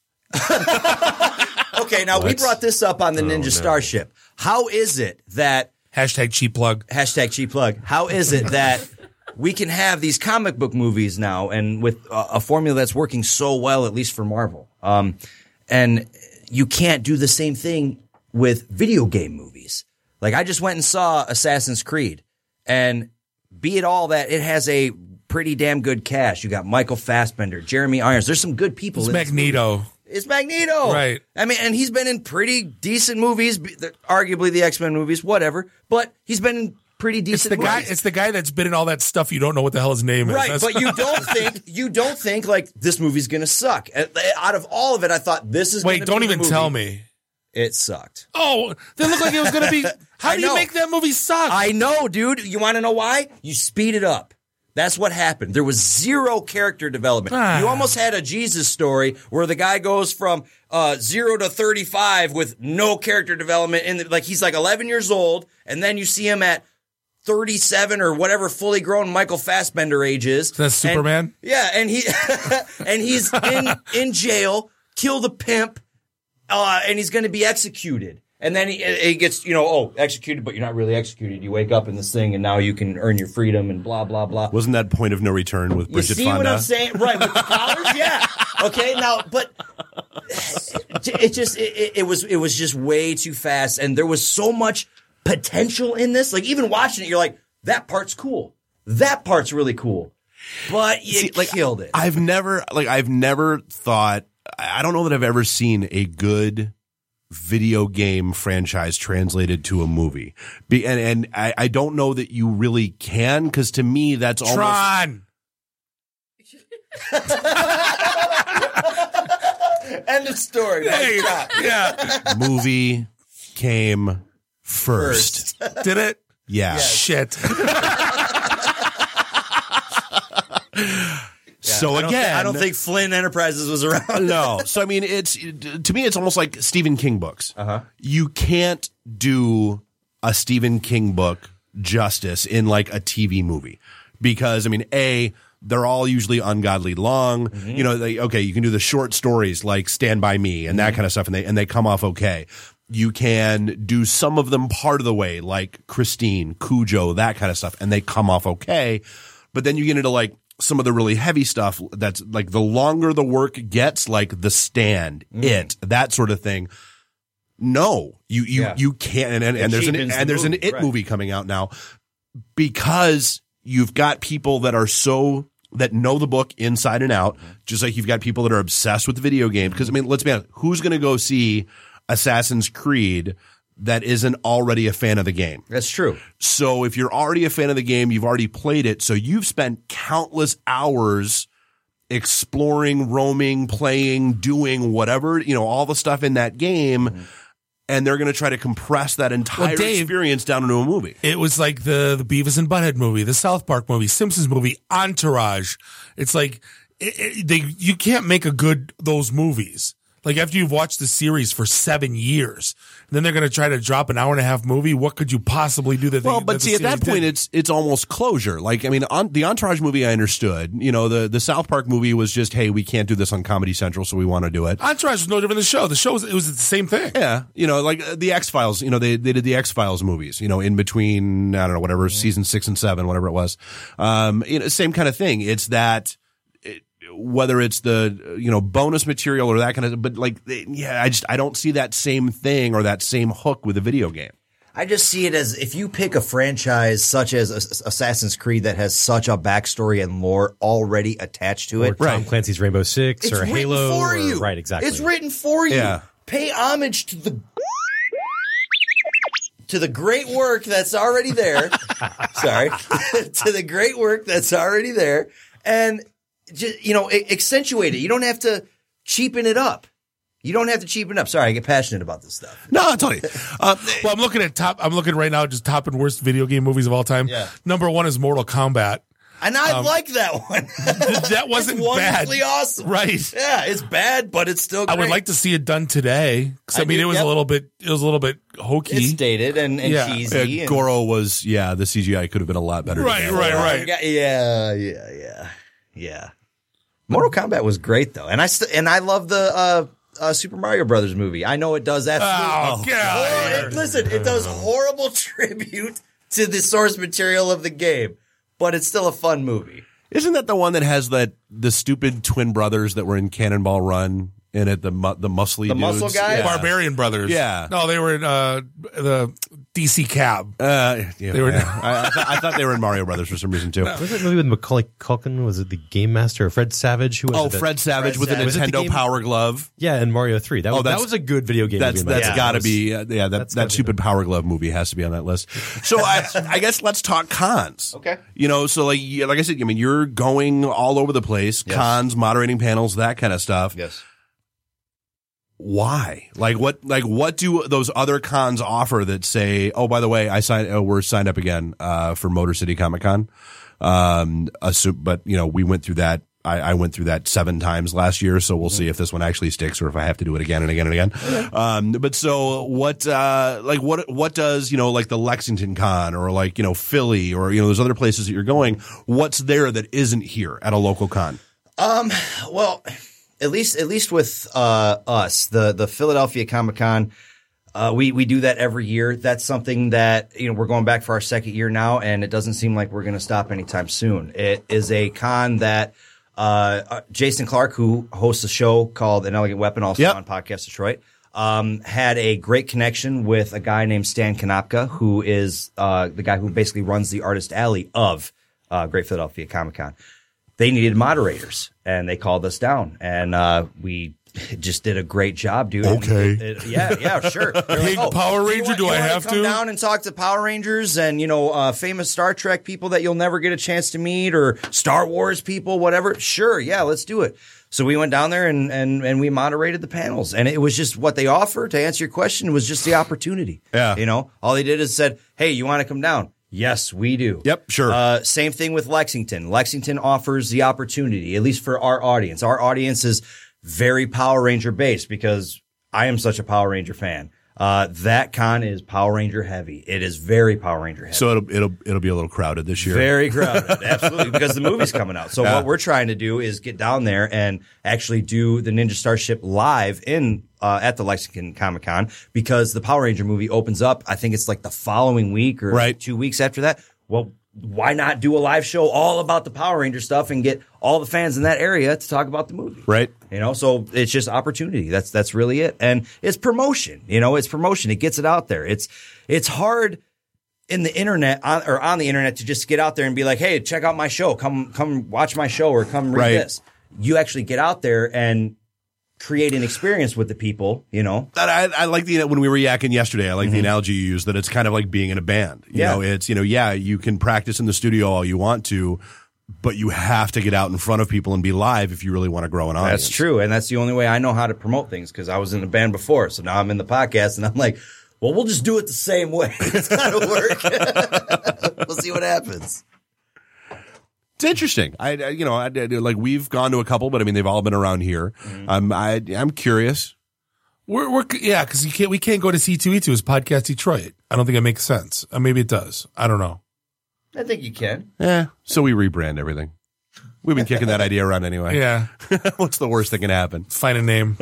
Okay, now we What? brought this up on the Oh, Ninja no. Starship. How is it that Hashtag cheap plug. hashtag cheap plug? How is it that we can have these comic book movies now, and with a, a formula that's working so well, at least for Marvel, um, and you can't do the same thing with video game movies? Like I just went and saw Assassin's Creed, and be it all that it has a pretty damn good cast. You got Michael Fassbender, Jeremy Irons. There's some good people. It's in this Magneto. It's Magneto. Right. I mean, and he's been in pretty decent movies, b- the- arguably the X-Men movies, whatever, but he's been in pretty It's decent the guy. movies. It's the guy that's been in all that stuff. You don't know what the hell his name is. Right, That's- but you don't think, you don't think like this movie's gonna suck. Uh, Out of all of it, I thought this is Wait, gonna don't be the even movie. tell me. It sucked. Oh, they look like it was going to be. How I do you know. make that movie suck? I know, dude. You want to know why? You speed it up. That's what happened. There was zero character development. Ah. You almost had a Jesus story where the guy goes from uh, zero to thirty-five with no character development. In the, like he's like eleven years old, and then you see him at thirty-seven or whatever fully grown Michael Fassbender age is. That's And- Superman? yeah, and he and he's in in jail, kill the pimp, uh, and he's going to be executed. And then he, he gets, you know, oh, executed, but you're not really executed. You wake up in this thing, and now you can earn your freedom and blah, blah, blah. Wasn't that Point of No Return with You Bridget see Fonda? what I'm saying? Right, with the collars? Yeah. Okay, now, but it just, it, it was, it was just way too fast, and there was so much potential in this. Like, even watching it, you're like, that part's cool. That part's really cool. But you See, like, killed it. I've never, like, I've never thought, I don't know that I've ever seen a good video game franchise translated to a movie. Be, and and I, I don't know that you really can, because to me, that's almost. Tron. End of story. Hey, Nice job. yeah. Movie came first. Did it? Yeah. Shit. So I don't again, thi- I don't think Flynn Enterprises was around. No. So I mean, it's to me, it's almost like Stephen King books. Uh-huh. You can't do a Stephen King book justice in like a T V movie because I mean, a they're all usually ungodly long. Mm-hmm. You know, they, okay, you can do the short stories like Stand By Me and that Mm-hmm. kind of stuff, and they and they come off okay. You can do some of them part of the way, like Christine, Cujo, that kind of stuff, and they come off okay. But then you get into like some of the really heavy stuff that's like the longer the work gets, like The Stand, Mm. It, that sort of thing. No, you, you, Yeah. you can't. And, and, and there's an, cheapens the and there's an movie, It right. movie coming out now because you've got people that are so, that know the book inside and out, just like you've got people that are obsessed with the video game. Because I mean, let's be honest, who's going to go see Assassin's Creed that isn't already a fan of the game? That's true. So if you're already a fan of the game, you've already played it. So you've spent countless hours exploring, roaming, playing, doing whatever, you know, all the stuff in that game. Mm-hmm. And they're going to try to compress that entire well, Dave, experience down into a movie. It was like the, the Beavis and Butthead movie, the South Park movie, Simpsons movie, Entourage. It's like, it, it, they, you can't make a good, those movies. Like after you've watched the series for seven years, then they're going to try to drop an hour and a half movie. What could you possibly do that? Well, they, but that see, at that point, did? it's it's almost closure. Like, I mean, on, the Entourage movie, I understood. You know, the the South Park movie was just, hey, we can't do this on Comedy Central, so we want to do it. Entourage was no different than the show. The show was, it was the same thing. Yeah, you know, like uh, the X Files. You know, they they did the X Files movies. You know, in between, I don't know, whatever season six and seven, whatever it was. Um, you know, same kind of thing. It's that. Whether it's the, you know, bonus material or that kind of, but like, yeah, I just, I don't see that same thing or that same hook with a video game. I just see it as if you pick a franchise such as Assassin's Creed that has such a backstory and lore already attached to it. Or Tom Clancy's Rainbow Six it's or Halo. For or, you. Right, exactly. It's written for you. Yeah. Pay homage to the to the great work that's already there. Sorry. To the great work that's already there. And just, you know, accentuate it. You don't have to cheapen it up. You don't have to cheapen it up. Sorry, I get passionate about this stuff. No, I'll tell you. Uh, well, I'm looking at top. I'm looking right now just top and worst video game movies of all time. Yeah. Number one is Mortal Kombat. And I Um, like that one. That wasn't it's bad. wonderfully awesome. Right. Yeah, it's bad, but it's still great. I would like to see it done today. 'Cause, I, I mean, do, it was yep. a little bit. It was a little bit hokey. It's dated and, and Yeah. cheesy. Uh, and- Goro was, yeah, the C G I could have been a lot better. Right, right, right. Yeah, yeah, yeah, yeah. Mortal Kombat was great though, and I st- and I love the uh, uh, Super Mario Brothers movie. I know it does absolutely. Oh, get out of hor- here. it- listen, it does horrible tribute to the source material of the game, but it's still a fun movie. Isn't that the one that has that the stupid twin brothers that were in Cannonball Run in it, the mu- the muscly The dudes? muscle guy? Yeah. Barbarian Brothers. Yeah. No, they were in uh, the D C Cab. Uh, yeah, They were- yeah. I, I, thought, I thought they were in Mario Brothers for some reason too. Was it a movie with Macaulay Culkin? Was it the Game Master or Fred Savage? Who was Oh, it that- Fred Savage Fred with Savage. a Was it the Nintendo game- Power Glove. Yeah, and Mario three. That was, Oh, that's- that was a good video game. That's movie. that's Yeah, got to that was- be uh, yeah that that's gotta that be stupid Power Glove movie has to be on that list. So I I guess let's talk cons. Okay. You know, so like yeah, like I said, I mean you're going all over the place, Yes. cons, moderating panels, that kind of stuff. Yes. Why? Like what? Like what do those other cons offer that say, oh, by the way, I signed, oh, we're signed up again uh, for Motor City Comic Con. Um, assume, but you know, we went through that. I, I went through that seven times last year, so we'll see if this one actually sticks or if I have to do it again and again and again. Um, but so what? Uh, like what? What does you know, like the Lexington Con or like you know Philly or you know those other places that you're going? What's there that isn't here at a local con? Um. Well, at least at least with uh us, the the Philadelphia Comic Con, uh, we we do that every year. That's something that you know we're going back for our second year now, and it doesn't seem like we're going to stop anytime soon. It is a con that uh Jason Clark, who hosts a show called An Elegant Weapon, also Yep. on Podcast Detroit, um, had a great connection with a guy named Stan Konopka, who is uh the guy who basically runs the Artist Alley of uh, Great Philadelphia Comic Con. They needed moderators, and they called us down, and uh, we just did a great job, dude. Okay. It- it- yeah, yeah, sure. They're Big Power "You Ranger, want- do you I wanna have come to?" down and talk to Power Rangers and you know uh, famous Star Trek people that you'll never get a chance to meet, or Star Wars people, whatever. Sure, yeah, let's do it. So we went down there and and and we moderated the panels, and it was just what they offered. To answer your question, was just the opportunity. Yeah. You know, all they did is said, "Hey, you want to come down?" Yes, we do. Yep, sure. Uh, same thing with Lexington. Lexington offers the opportunity, at least for our audience. Our audience is very Power Ranger based because I am such a Power Ranger fan. Uh, that con is Power Ranger heavy. It is very Power Ranger heavy. So it'll it'll it'll be a little crowded this year. Very crowded, absolutely, because the movie's coming out. So Yeah. what we're trying to do is get down there and actually do the Ninja Starship live in uh, at the Lexington Comic Con, because the Power Ranger movie opens up. I think it's like the following week or Right. two weeks after that. Well, why not do a live show all about the Power Ranger stuff and get all the fans in that area to talk about the movie? Right. You know, so it's just opportunity. That's that's really it, and it's promotion. You know, it's promotion. It gets it out there. It's it's hard in the internet on, or on the internet to just get out there and be like, "Hey, check out my show. Come come watch my show or come read Right. this." You actually get out there and create an experience with the people. You know, That I, I like the when we were yakking yesterday. I like the analogy you used that it's kind of like being in a band. You Yeah. know, it's you know, yeah, you can practice in the studio all you want to, but you have to get out in front of people and be live if you really want to grow an audience. That's true, and that's the only way I know how to promote things because I was in a band before, so now I'm in the podcast, and I'm like, well, we'll just do it the same way. It's got to work. We'll see what happens. It's interesting. I, I you know, I, I, like we've gone to a couple, but I mean, they've all been around here. Mm-hmm. I'm, I, I'm curious. We're, we're yeah, because you can't, we can't go to C two E two as Podcast Detroit. I don't think it makes sense. Uh, maybe it does. I don't know. I think you can. Yeah. So we rebrand everything. We've been kicking that idea around anyway. Yeah. What's the worst that can happen? Find a name.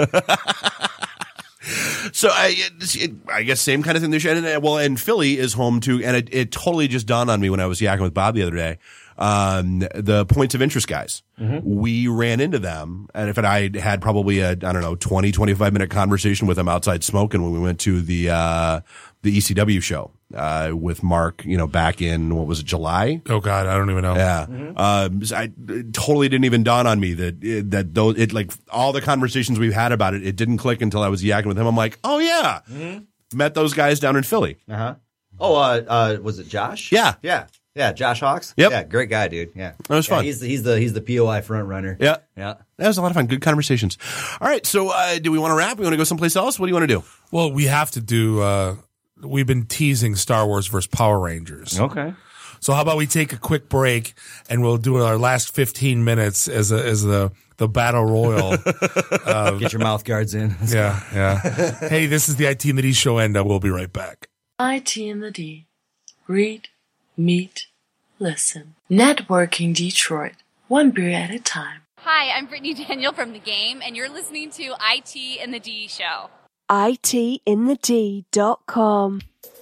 So I, it, I guess same kind of thing this year. And, well, and Philly is home too. And it, it totally just dawned on me when I was yakking with Bob the other day. Um, the points of interest guys, mm-hmm. we ran into them. And if I had probably a, I don't know, twenty, twenty-five minute conversation with them outside smoking when we went to the, uh, the E C W show, uh, with Mark, you know, back in, what was it, July? Oh God, I don't even know. Yeah. Mm-hmm. Um, I it totally didn't even dawn on me that, that those, it like all the conversations we've had about it, it didn't click until I was yakking with him. I'm like, oh yeah. Mm-hmm. Met those guys down in Philly. Uh huh. Oh, uh, uh, was it Josh? Yeah. Yeah. Yeah, Josh Hawks. Yep. Yeah, great guy, dude. Yeah, that was yeah, fun. He's the, he's the he's the P O I front runner. Yeah, yeah. That was a lot of fun. Good conversations. All right, so uh, do we want to wrap? We want to go someplace else? What do you want to do? Well, we have to do. Uh, we've been teasing Star Wars versus Power Rangers. Okay. So how about we take a quick break and we'll do our last fifteen minutes as a, as the the battle royal. uh, Get your mouth guards in. Yeah, yeah. Hey, this is the I T and the D show, and uh, we'll be right back. I T and the D. Read, meet, listen. Networking Detroit. One beer at a time. Hi, I'm Brittany Daniel from The Game, and you're listening to I T and the D Show. I T in the D dot com.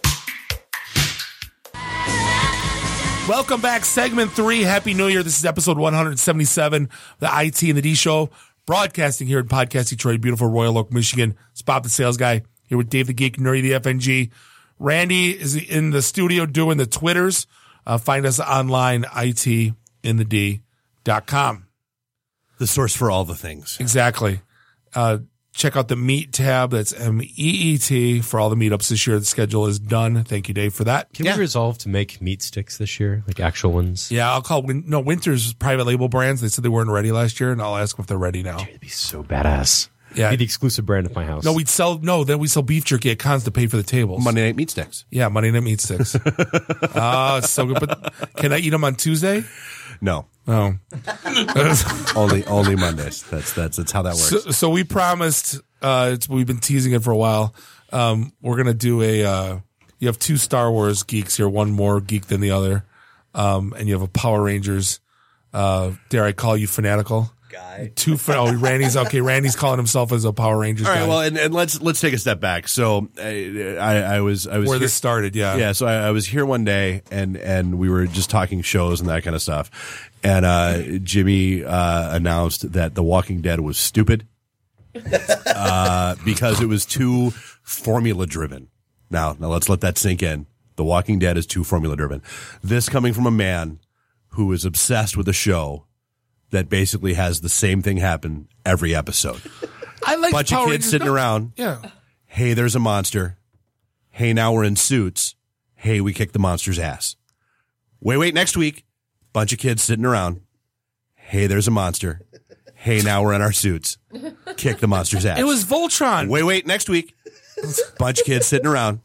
Welcome back, segment three. Happy New Year. This is episode one seventy-seven, the I T and the D Show, broadcasting here in Podcast Detroit, beautiful Royal Oak, Michigan. It's Bob the Sales Guy here with Dave the Geek, Nerdy the F N G. Randy is in the studio doing the Twitters. Uh, find us online, I T in the D dot com. The source for all the things. Exactly. Uh, check out the Meet tab. That's M E E T for all the meetups this year. The schedule is done. Thank you, Dave, for that. Can yeah. we resolve to make meat sticks this year, like actual ones? Yeah, I'll call Win- no Winter's private label brands. They said they weren't ready last year, and I'll ask them if they're ready now. Dude, it'd be so badass. Yeah, it'd be the exclusive brand of my house. No, we'd sell no. Then we sell beef jerky at cons to pay for the tables. Monday Night Meat Sticks. Yeah, Monday Night Meat Sticks. Ah, it's so good. But can I eat them on Tuesday? No. Oh. only only Mondays. That's that's that's how that works. So, so we promised. Uh, it's, we've been teasing it for a while. Um, we're gonna do a. Uh, you have two Star Wars geeks here. One more geek than the other, um, and you have a Power Rangers. Uh, dare I call you fanatical? Guy. Two for oh, Randy's okay. Randy's calling himself as a Power Rangers All right, guy. well, and, and let's let's take a step back. So I I, I was I was where here, this started, yeah, yeah. So I, I was here one day, and and we were just talking shows and that kind of stuff, and uh, Jimmy uh, announced that The Walking Dead was stupid uh, because it was too formula driven. Now, now let's let that sink in. The Walking Dead is too formula driven. This coming from a man who is obsessed with a show that basically has the same thing happen every episode. I like bunch Power of kids Rangers, sitting no, around. Yeah. Hey, there's a monster. Hey, now we're in suits. Hey, we kicked the monster's ass. Wait, wait, next week. Bunch of kids sitting around. Hey, there's a monster. Hey, now we're in our suits. Kick the monster's ass. It was Voltron. Wait, wait, next week. Bunch of kids sitting around.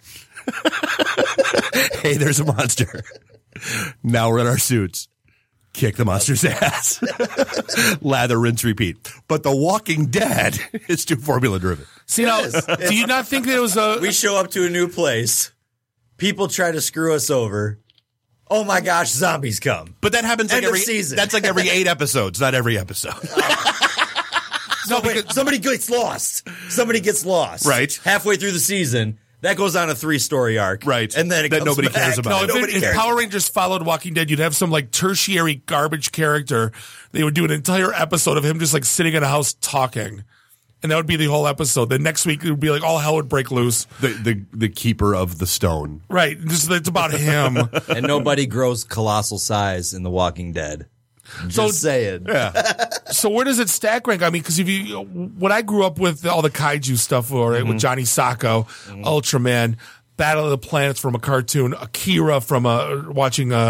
Hey, there's a monster. Now we're in our suits. Kick the monster's ass. Lather, rinse, repeat. But The Walking Dead is too formula driven. See, now, do you not think that it was a... We show up to a new place. People try to screw us over. Oh my gosh, zombies come. But that happens like End every of season. That's like every eight episodes, not every episode. No, because somebody gets lost. Somebody gets lost. Right. Halfway through the season. That goes on a three-story arc. Right. And then it that comes nobody back. cares about. No, if, Nobody it, if cares. Power Rangers followed Walking Dead, you'd have some like tertiary garbage character. They would do an entire episode of him just like sitting in a house talking. And that would be the whole episode. Then next week it would be like all hell would break loose. The the, the keeper of the stone. Right. Just it's about him. And nobody grows colossal size in The Walking Dead. Just So- saying. Yeah. So where does it stack rank? I mean, because if you, when I grew up with all the kaiju stuff, or right, with Johnny Sacco, Ultraman, Battle of the Planets from a cartoon, Akira from a watching a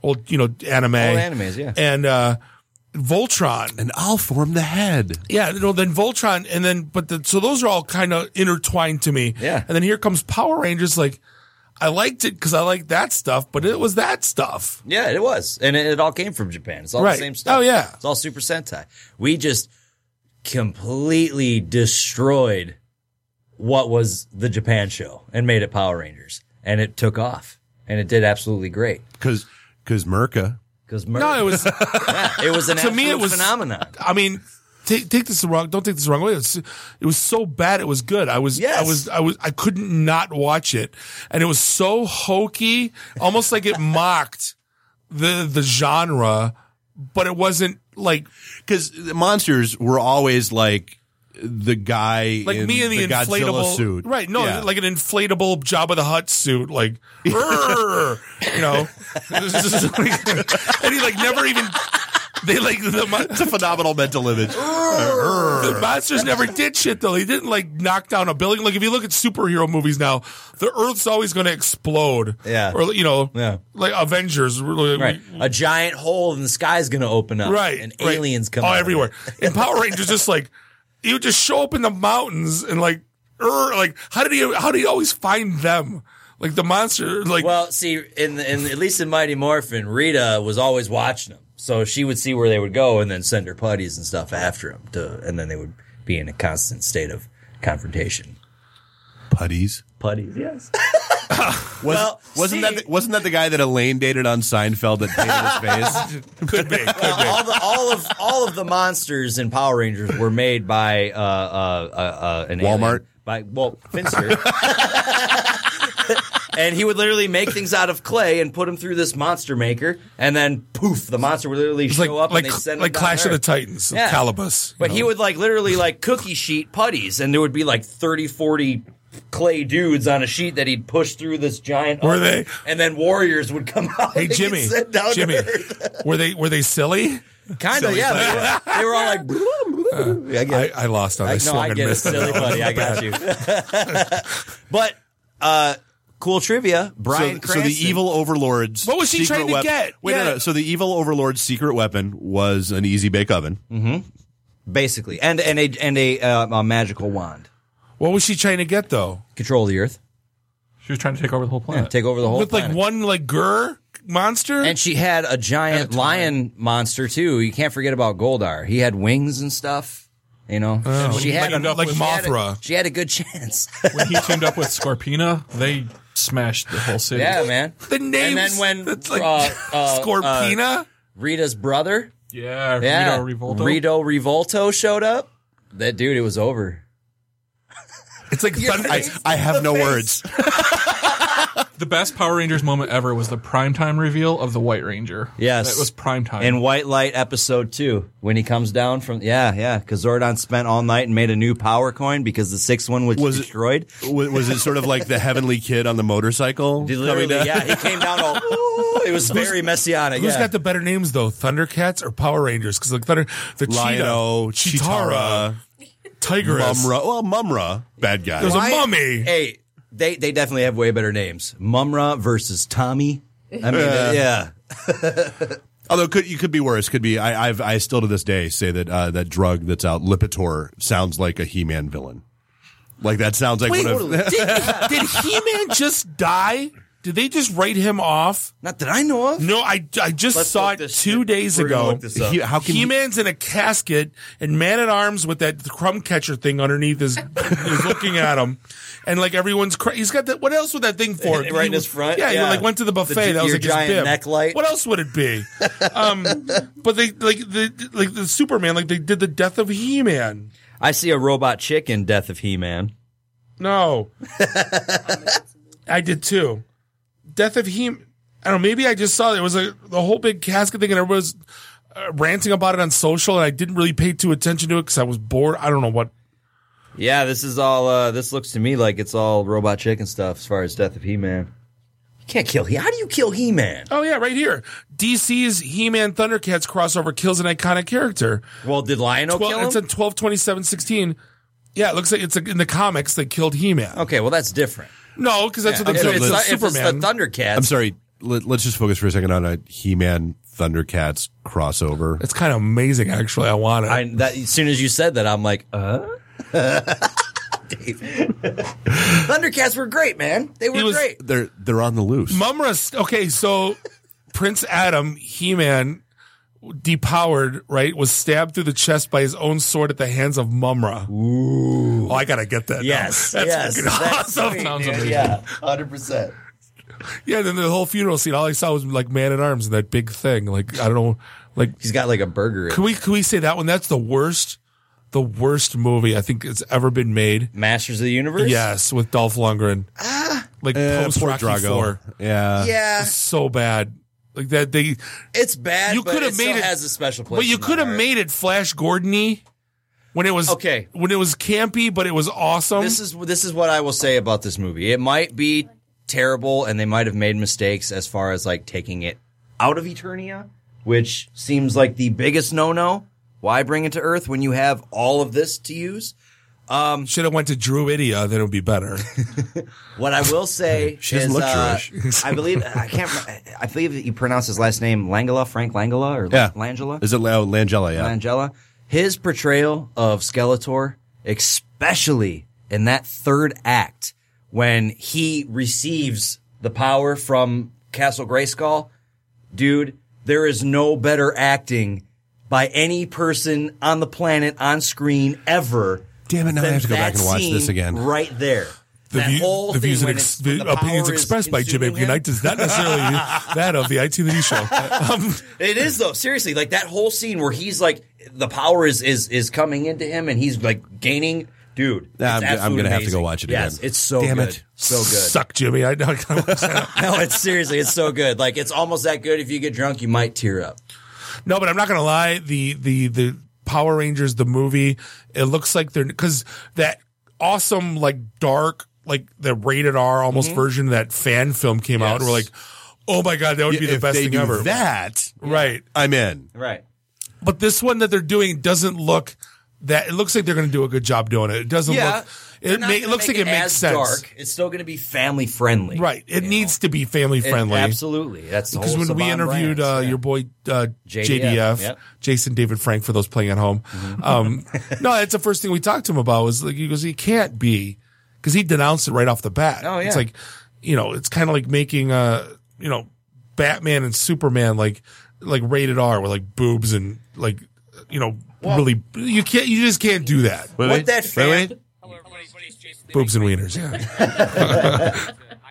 old, you know, anime. Old animes, yeah. And, uh, Voltron. And I'll form the head. Yeah, you know, then Voltron, and then, but the, so those are all kind of intertwined to me. Yeah. And then here comes Power Rangers, like, I liked it because I liked that stuff, but it was that stuff. Yeah, it was. And it, it all came from Japan. It's all Right. the same stuff. Oh, yeah. It's all Super Sentai. We just completely destroyed what was the Japan show and made it Power Rangers. And it took off. And it did absolutely great. Because because Merca. Because No, it was, yeah, it was an to me, it absolute was phenomenon. I mean, take take this the wrong. Don't take this the wrong way. It was, it was so bad. It was good. I was. Yes. I was. I was. I couldn't not watch it, and it was so hokey, almost like it mocked the the genre, but it wasn't like because the monsters were always like the guy like in me in the, the inflatable Godzilla suit, right? No, Yeah. like an inflatable Jabba the Hutt suit, like "Rrr," you know, and he like never even. They like the mon- It's a phenomenal mental image. The monsters never did shit though. They didn't like knock down a building. Like if you look at superhero movies now, the Earth's always going to explode. Yeah. Or you know, Yeah. like Avengers. Right. A giant hole in the sky is going to open up. Right. And right. aliens come oh, out. everywhere. And Power Rangers just like he would just show up in the mountains and like, er, like how did he? How did he always find them? Like the monster. Like Well, see, in, the, in at least in Mighty Morphin, Rita was always watching them. So she would see where they would go and then send her putties and stuff after them. To, and then they would be in a constant state of confrontation. Putties. Putties, yes. Was, Well, wasn't see- that the, wasn't that the guy that Elaine dated on Seinfeld that painted his face? could be. Could be. all, the, all of all of the monsters in Power Rangers were made by uh, uh, uh, uh, an Walmart? alien. By well, Finster. And he would literally make things out of clay and put them through this monster maker, and then poof, the monster would literally It's show like up like and they send like them down Clash to of the Earth. Titans, Yeah. Calibus. But you he know. would like literally like cookie sheet putties, and there would be like thirty, forty clay dudes on a sheet that he'd push through this giant. Were oven, they? And then warriors would come out. Hey and Jimmy, get sent down to Jimmy, Earth. were they were they silly? Kind of, Silly yeah. putty. They were, they were all like. Yeah, I get I, it. I lost on I, this. no, I get it, silly buddy. I got you. But uh, cool trivia. Brian so, so the Cranston- evil overlord's What was he secret trying to wep- get? Wait, Yeah. no, no. So the evil overlord's secret weapon was an easy bake oven. Mm-hmm. Basically, and and a and a, uh, a magical wand. What was she trying to get though? Control the Earth. She was trying to take over the whole Yeah, planet. take over the whole With planet. like one like Gur monster? And she had a giant At a lion monster too. You can't forget about Goldar. He had wings and stuff. You know, Oh. she had Like- a, like she had a- Mothra. She had a good chance. When he teamed up with Scorpina, they smashed the whole city. Yeah, man. the names. And then when it's like uh, uh, Scorpina. uh, Rita's brother, Yeah, yeah, Rito Revolto. Rito Revolto showed up. That dude, it was over. It's like thunder. I, I have no words. The best Power Rangers moment ever was the primetime reveal of the White Ranger. Yes. That was primetime. In White Light episode two, when he comes down from, yeah, yeah, because Zordon spent all night and made a new power coin because the sixth one was, Was it- destroyed. Was, was it sort of like the heavenly kid on the motorcycle? He coming literally, down? yeah, he came down all, ooh, it was very messianic. Who's yeah. got the better names though? Thundercats or Power Rangers? Because like Thunder, the Lion-O, cheetah, Chitara, Tigress. Mumra. Well, Mumra, bad guy. There's a Why- mummy. Hey, they they definitely have way better names. Mumra versus Tommy. I mean, Yeah. yeah. Although could you could be worse. Could be. I I've, I still to this day say that uh, that drug that's out, Lipitor, sounds like a He-Man villain. Like that sounds like Wait, one of. did, did He-Man just die? Did they just write him off? Not that I know of. No, I, I just Let's saw look it this two shit. days We're gonna ago. look this up. He- how can he- He-Man's in a casket and Man-at-Arms with that crumb catcher thing underneath is, is looking at him. And like everyone's cra- he's got that. What else would that thing for? Right in He his was- front? Yeah, Yeah. he like went to the buffet. The- that was your like his giant bib. neck light. What else would it be? um, but they like the like the Superman. Like they did the death of He-Man. I see a robot chick in Death of He-Man. No, I did too. Death of He. I don't know. Maybe I just saw it. It was a the whole big casket thing, and everybody was uh, ranting about it on social, and I didn't really pay too attention to it because I was bored. I don't know what. Yeah, this is all. Uh, this looks to me like it's all robot chick and stuff as far as Death of He-Man. You can't kill He. How do you kill He-Man? Oh yeah, right here. D C's He-Man Thundercats crossover kills an iconic character. Well, did Lion-O Twelve, kill him? it's at twelve twenty seven sixteen. Yeah, it looks like it's in the comics they killed He-Man. Okay, well that's different. No, because that's Yeah. what they If killed. it's, It's if it's the Superman. Thundercats, I'm sorry. let, let's just focus for a second on a He-Man Thundercats crossover. It's kind of amazing, actually. I want it. I, that, as soon as you said that, I'm like, uh? Dave. Thundercats were great, man. They were was- great. They're they're on the loose. Mumra, okay, so Prince Adam, He-Man, depowered, right, was stabbed through the chest by his own sword at the hands of Mumra. Ooh. Oh, I gotta get that. Yes, now. That's yes. fucking That's awesome. sweet, Sounds dude. amazing. Yeah, one hundred percent. Yeah, then the whole funeral scene, all I saw was like Man at Arms and that big thing. Like, I don't know, like. He's got like a burger. Can we, can we say that one? That's the worst, the worst movie I think it's ever been made. Masters of the Universe? Yes, with Dolph Lundgren. Ah. Like Uh, post poor Rocky Drago. Four. Yeah. Yeah. It's so bad. Like that, they. It's bad, You but could it have made still it. has a special place. But you in my could have heart. made it Flash Gordon-y when it was Okay. When it was campy, but it was awesome. This is this is what I will say about this movie. It might be terrible, and they might have made mistakes as far as like taking it out of Eternia, which seems like the biggest no-no. Why bring it to Earth when you have all of this to use? Um, Should have went to Druidia, then it would be better. What I will say She doesn't is, look uh, Jewish. I believe I can't. I believe that you pronounce his last name Langella, Frank Langella, or Yeah. Langella. Is it La- Langella? Yeah. Langella. His portrayal of Skeletor, especially in that third act when he receives the power from Castle Grayskull, dude, there is no better acting by any person on the planet on screen ever. Damn it! Now I than have to go back that and watch scene this again. Right there. The, that view, whole the thing views and when ex- it's- when the the opinions power is expressed by Jimmy consuming him. Unite is not necessarily that of the I T and the D show. Um, It is though, seriously. Like that whole scene where he's like, the power is is is coming into him, and he's like gaining. Dude, it's Nah, I'm, I'm absolutely gonna have to go amazing. watch it Yes, again. it's so Damn good, it. so good. Suck, Jimmy. I know. I gotta watch that. No, it's seriously, it's so good. Like it's almost that good. If you get drunk, you might tear up. No, but I'm not gonna lie. The the the Power Rangers the movie. It looks like they're because that awesome like dark like the rated R almost Mm-hmm. version of that fan film came out. And we're like, oh my god, that would be the If best they thing do ever. that, Right. I'm in. Right. But this one that they're doing doesn't look that. It looks like they're going to do a good job doing it. It doesn't Yeah, look. they're It, not ma- it gonna looks make like it makes as sense. Dark. It's still going to be family friendly. Right. It needs to be family It- friendly. absolutely. That's the Because whole when we Saban interviewed brands, uh, yeah. your boy uh, J J D F, D F, yep. Jason David Frank, for those playing at home. Um, no, that's the first thing we talked to him about. Was like he goes, he can't be because he denounced it right off the bat. Oh, yeah. It's like you know, it's kind of like making uh, you know, Batman and Superman like like rated R with like boobs and like you know really you can't you just can't do that. Wait, What wait, that fan- wait, wait. Boobs and wieners, yeah.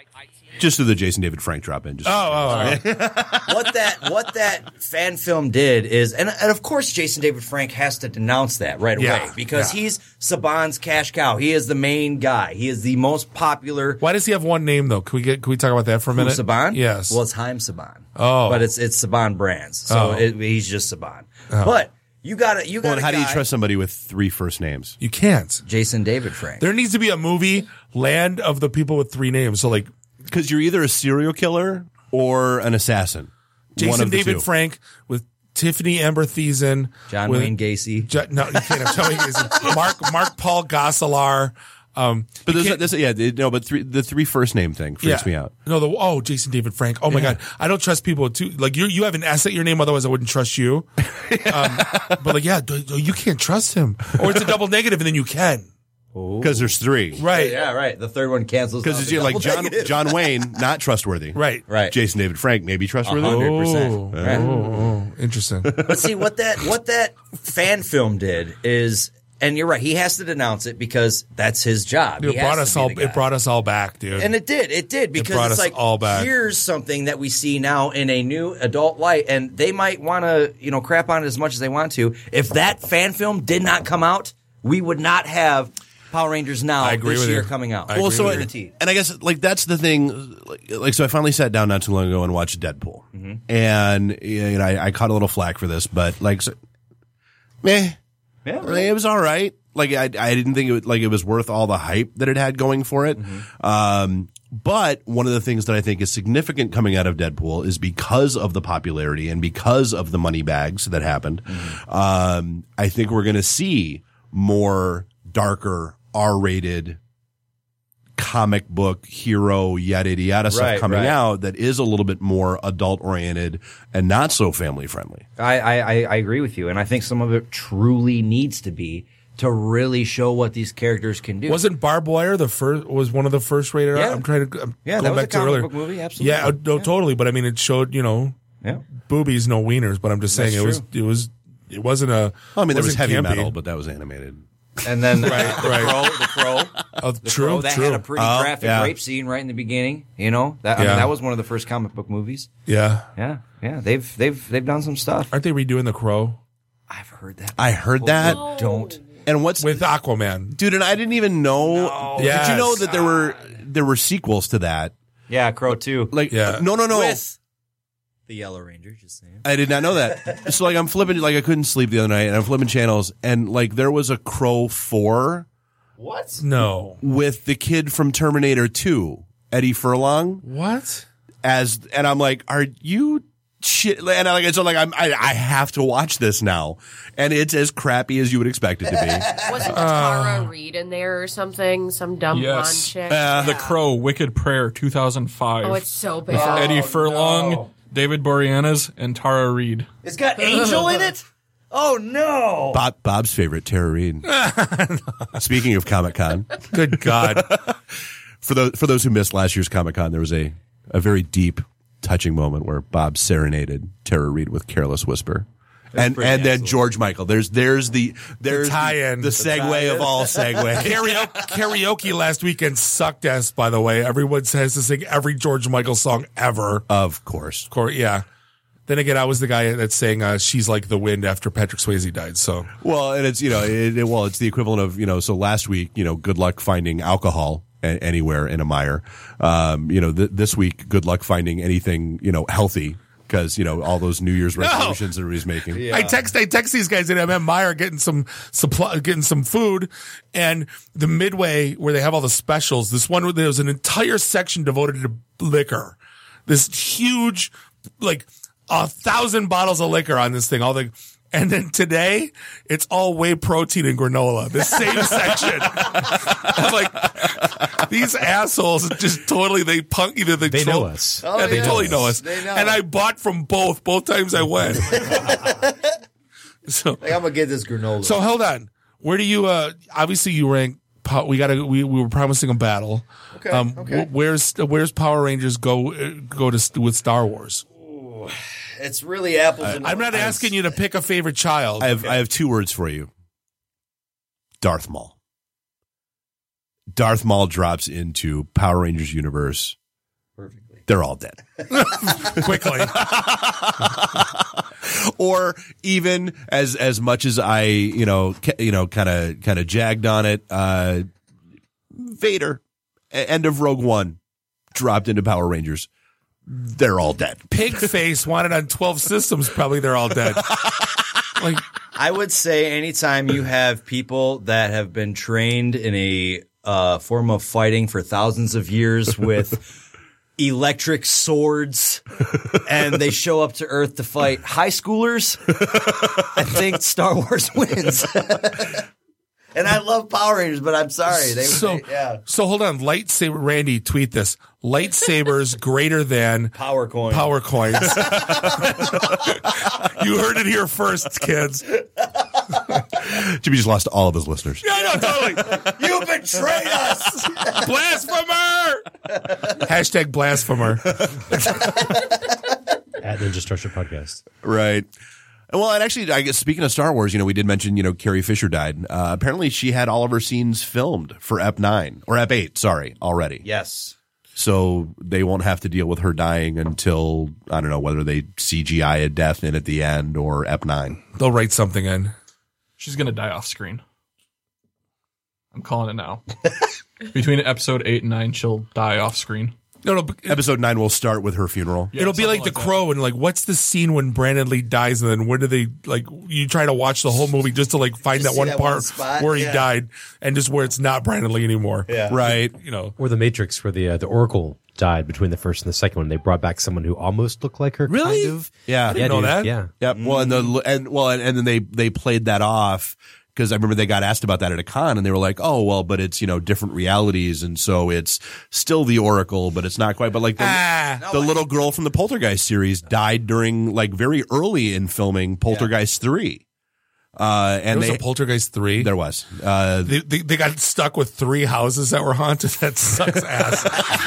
Just do the Jason David Frank drop in. Just Oh, oh, all right. what that what that fan film did is, and and of course Jason David Frank has to denounce that right away Yeah, because yeah. he's Saban's cash cow. He is the main guy. He is the most popular. Why does he have one name though? Can we get can we talk about that for a Who, minute? Saban? Yes. Well, it's Haim Saban. Oh. but it's it's Saban Brands, so Oh. it, he's just Saban. Oh. But you got to you Well, got. and how do you trust somebody with three first names? You can't. Jason David Frank? There needs to be a movie, Land of the People with Three Names. So like Because you're either a serial killer or an assassin. One Jason of the David two. Frank with Tiffany Amber Thiessen, John with, Wayne Gacy. Jo- no, you can't have John Wayne Gacy. Mark Mark Paul Gosselaar. Um, But you this, can't- this, yeah, it- no, but three, the three first name thing freaks me out. No, the oh Jason David Frank. Oh my Yeah. god, I don't trust people too. Like you, you have an S at your name, otherwise I wouldn't trust you. um, but like, yeah, d- d- you can't trust him, or it's a double negative, and then you can. Because there's three. Right. Yeah, right. The third one cancels. Because out it's the yeah, like double John negative. John Wayne, not trustworthy. Right. Right. Jason David Frank, maybe trustworthy. one hundred percent. Oh, Right. oh, oh, interesting. But see what that what that fan film did is, and you're right, he has to denounce it because that's his job. It He has brought to us be all. the guy. It brought us all back, dude. And it did, it did because brought it's us like all back. here's something that we see now in a new adult light, and they might want to you know crap on it as much as they want to. If that fan film did not come out, we would not have Power Rangers now I agree this with year you. coming out. I Well, agree so with and, you. and I guess like that's the thing. Like, like so, I finally sat down not too long ago and watched Deadpool, Mm-hmm. and you know I, I caught a little flack for this, but like, so, meh, Yeah, I mean, it was all right. Like I, I didn't think it was, like it was worth all the hype that it had going for it. Mm-hmm. Um, but one of the things that I think is significant coming out of Deadpool is because of the popularity and because of the money bags that happened. Mm-hmm. Um, I think we're going to see more darker, R-rated comic book hero yada yada yada stuff Right, coming right. out that is a little bit more adult oriented and not so family friendly. I, I, I I agree with you, and I think some of it truly needs to be to really show what these characters can do. Wasn't Barbed Wire the first? Was one of the first rated? Yeah. R? I'm trying to. I'm Yeah, going that was back a to comic earlier. book movie, absolutely. Yeah, uh, no, Yeah. totally. But I mean, it showed you know, yeah. boobies, no wieners. But I'm just saying That's it was true. it was it wasn't a. I mean, there was wasn't heavy campy. metal, but that was animated. And then Right, the right. Crow, the Crow, Oh, the true, Crow, that true. had a pretty Oh, graphic yeah. rape scene right in the beginning. You know that I Yeah. mean, that was one of the first comic book movies. Yeah, Yeah, yeah. They've they've they've done some stuff. aren't they redoing the Crow I've heard that. I heard that. Don't. And what's with Aquaman? dude? And I didn't even know. Did Yes. you know that there were there were sequels to that? Yeah, Crow two. Like, Yeah. no, no, no. With the Yellow Ranger, just saying. I did not know that. So like I'm flipping, like I couldn't sleep the other night, and I'm flipping channels, and like there was a Crow four What? No. with the kid from Terminator two, Eddie Furlong, What? as, and I'm like, are you shit? And I like, so like I'm, I, I have to watch this now, and it's as crappy as you would expect it to be. Wasn't Tara Reid in there or something? Some dumb Yes. blonde chick? Uh, The Crow, Wicked Prayer, two thousand five. Oh, it's so With bad. Eddie Oh, Furlong, no. David Boreanaz, and Tara Reid. It's got Angel in it? Oh, no. Bob, Bob's favorite, Tara Reid. Speaking of Comic Con, Good God. for those for those who missed last year's Comic Con, there was a a very deep, touching moment where Bob serenaded Tara Reid with "Careless Whisper," and pretty and then excellent. George Michael. There's there's the there's the, tie-in. the The segue tie-in. of all segues. Karaoke, karaoke last weekend sucked ass, by the way. Everyone has to sing every George Michael song ever. Of course. Of course, yeah. Then again, I was the guy that sang uh, "She's Like the Wind" after Patrick Swayze died. So Well, and it's you know it, it- well it's the equivalent of you know so last week you know good luck finding alcohol a- anywhere in a mire. Um, you know th- this week good luck finding anything you know healthy because you know all those New Year's resolutions that he's making. I text, I text these guys at M M Meyer getting some supply, getting some food, and the midway where they have all the specials. This one where there was an entire section devoted to liquor. This huge, like a thousand bottles of liquor on this thing. All the, and then today it's all whey protein and granola. The same section. I'm like, these assholes just totally they punk either they, They troll- know us. Oh, yeah, they yes. totally know us. They know. And I bought from both both times I went. So Like, I'm going to get this granola. so hold on. Where do you? Uh, obviously, you rank. po- We got to. We, we were promising a battle. Okay, Um, okay. wh- Where's Where's Power Rangers go uh, go to st- with Star Wars? It's really apples and I'm not asking you to pick a favorite child. I have I have two words for you. Darth Maul. Darth Maul drops into Power Rangers universe. Perfectly. They're all dead. Quickly. Or even as as much as I, you know, ca- you know, kind of kind of jagged on it, uh Vader, a- end of Rogue One, dropped into Power Rangers. They're all dead. Pig face wanted on twelve systems. Probably they're all dead. Like I would say anytime you have people that have been trained in a uh, form of fighting for thousands of years with electric swords and they show up to Earth to fight high schoolers, I think Star Wars wins. And I love Power Rangers, but I'm sorry. They, so. they- yeah. So hold on. Lightsaber. Randy, tweet this. Lightsabers greater than Power coins. Power coins. You heard it here first, kids. Jimmy just lost all of his listeners. Yeah, I know, totally. You betrayed us. Blasphemer! Hashtag blasphemer. At Ninja Starship Podcast. Right. Well, and actually, I guess speaking of Star Wars, you know, we did mention, you know, Carrie Fisher died. Uh, apparently, she had all of her scenes filmed for Ep nine or Ep eight, sorry, already. Yes. So they won't have to deal with her dying until I don't know whether they C G I a death in at the end or Ep nine. They'll write something in. She's gonna die off screen. I'm calling it now. Between episode eight and nine, she'll die off screen. No, no. Episode nine will start with her funeral. Yeah, It'll be like, something The like Crow, and like, what's the scene when Brandon Lee dies, and then when do they like? You try to watch the whole movie just to like find Just that one see that part one spot, where he yeah. died, and just where it's not Brandon Lee anymore. Yeah. Right. You know, Or the Matrix, where the uh, the Oracle died between the first and the second one. They brought back someone who almost looked like her. Really? Kind of. Yeah. I didn't know dude, that. Yeah. Yep. Well, and the and well, and, and then they they played that off Because I remember they got asked about that at a con, and they were like, "Oh, well, but it's you know different realities, and so it's still the Oracle, but it's not quite." But like the, Ah. the little girl from the Poltergeist series died during like very early in filming Poltergeist three, uh, and There was they a Poltergeist three. there was uh, They, they, they got stuck with three houses that were haunted. That sucks ass.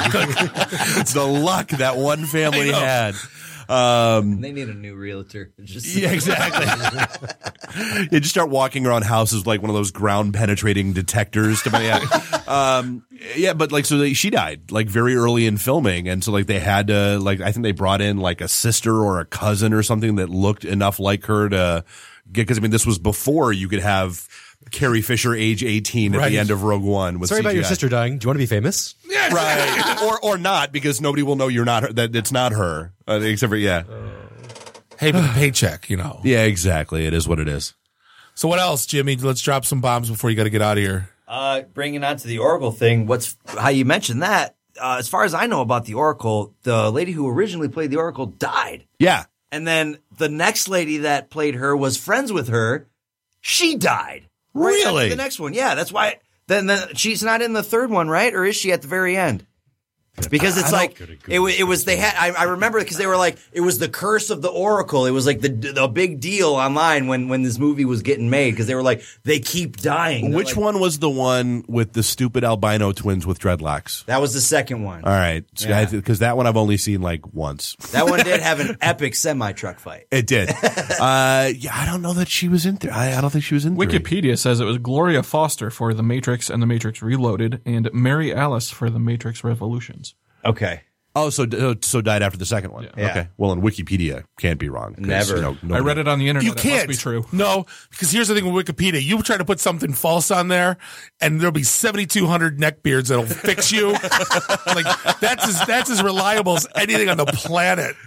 the luck that one family I know. had. Um, They need a new realtor. Just yeah, exactly. You just start walking around houses like one of those ground penetrating detectors. To, yeah. Um, yeah, but like, so they, she died like very early in filming. And so like they had to, like, I think they brought in like a sister or a cousin or something that looked enough like her to get, cause I mean, this was before you could have Carrie Fisher age eighteen at Right. the end of Rogue One. With Sorry C G I. about your sister dying. Do you want to be famous? Yeah, Right. or, or not, because nobody will know you're not her, that it's not her. Uh, except for, yeah. Hey, but the paycheck, you know. Yeah, exactly. It is what it is. So what else, Jimmy? Let's drop some bombs before you got to get out of here. Uh, bringing on to the Oracle thing, what's how you mentioned that? Uh, as far as I know about the Oracle, the lady who originally played the Oracle died, Yeah. and then the next lady that played her was friends with her. She died. Right after Really? the next one, yeah. That's why. Then, then she's not in the third one, right? Or is she at the very end? Because it's like it, wa- it was they had I, I remember because they were like it was the curse of the Oracle. It was like the the big deal online when when this movie was getting made because they were like they keep dying. They're Which like- one was the one with the stupid albino twins with dreadlocks? That was the second one. All right. Yeah. Because that one I've only seen like once. That one did have an epic semi truck fight. It did. uh, yeah, I don't know that she was in there. I, I don't think she was in there. Wikipedia says it was Gloria Foster for The Matrix and The Matrix Reloaded, and Mary Alice for The Matrix Revolutions. Okay. Oh, so so died after the second one. Yeah. Okay. Well, in Wikipedia can't be wrong. 'cause, Never. You know, I nobody- read it on the internet. You It can't. must be true. No, because here's the thing with Wikipedia. You try to put something false on there, and there'll be seventy-two hundred neckbeards that'll fix you. Like that's as that's as reliable as anything on the planet.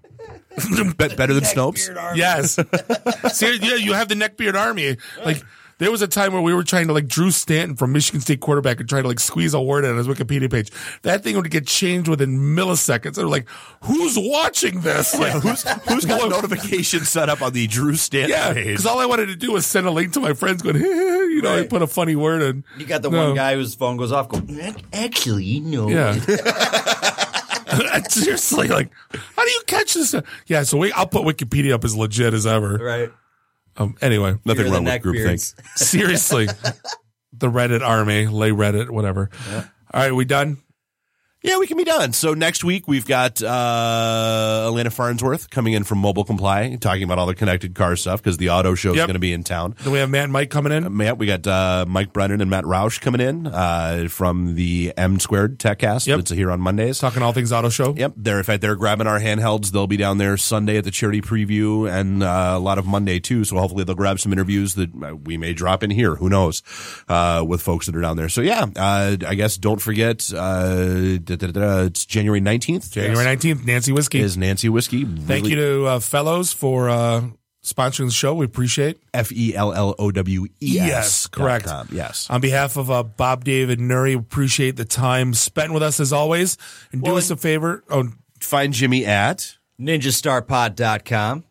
Bet better than Snopes. Yes. See, yeah, you have the neckbeard army. Like there was a time where we were trying to like Drew Stanton from Michigan State quarterback and trying to like squeeze a word in on his Wikipedia page. That thing would get changed within milliseconds. They're like, who's watching this? Like, Who's who's got notification set up on the Drew Stanton yeah, page? because all I wanted to do was send a link to my friends going, you know, I Right. put a funny word in. You got the No. one guy whose phone goes off. Go actually no. Yeah. Seriously, like, how do you catch this stuff? Yeah, so we, I'll put Wikipedia up as legit as ever. Right. Um, anyway, Nothing Fear wrong the with groupthink. neckbeards. seriously, the Reddit army, lay Reddit, whatever. All right, we done? Yeah, we can be done. So next week we've got uh Elena Farnsworth coming in from Mobile Comply, talking about all the connected car stuff because the auto show is Yep. going to be in town. Then we have Matt and Mike coming in. Matt, we got uh, Mike Brennan and Matt Roush coming in uh, from the M Squared TechCast. Yep. That's here on Mondays. Talking all things auto show. Yep, they're in fact they're grabbing our handhelds. They'll be down there Sunday at the charity preview and uh, a lot of Monday too. So hopefully they'll grab some interviews that uh, we may drop in here. Who knows? Uh, with folks that are down there. So yeah, uh, I guess don't forget uh, da, da, da, da, it's January nineteenth. January nineteenth, Nancy Whiskey. Is Nancy Whiskey. Thank you to uh, Fellows for uh, sponsoring the show. We appreciate. F E L L O W E S. Yes, correct. dot com. Yes. On behalf of uh, Bob, David, Nuri, appreciate the time spent with us as always. And do Well, us a favor. Oh, Find Jimmy at ninja star pod dot com.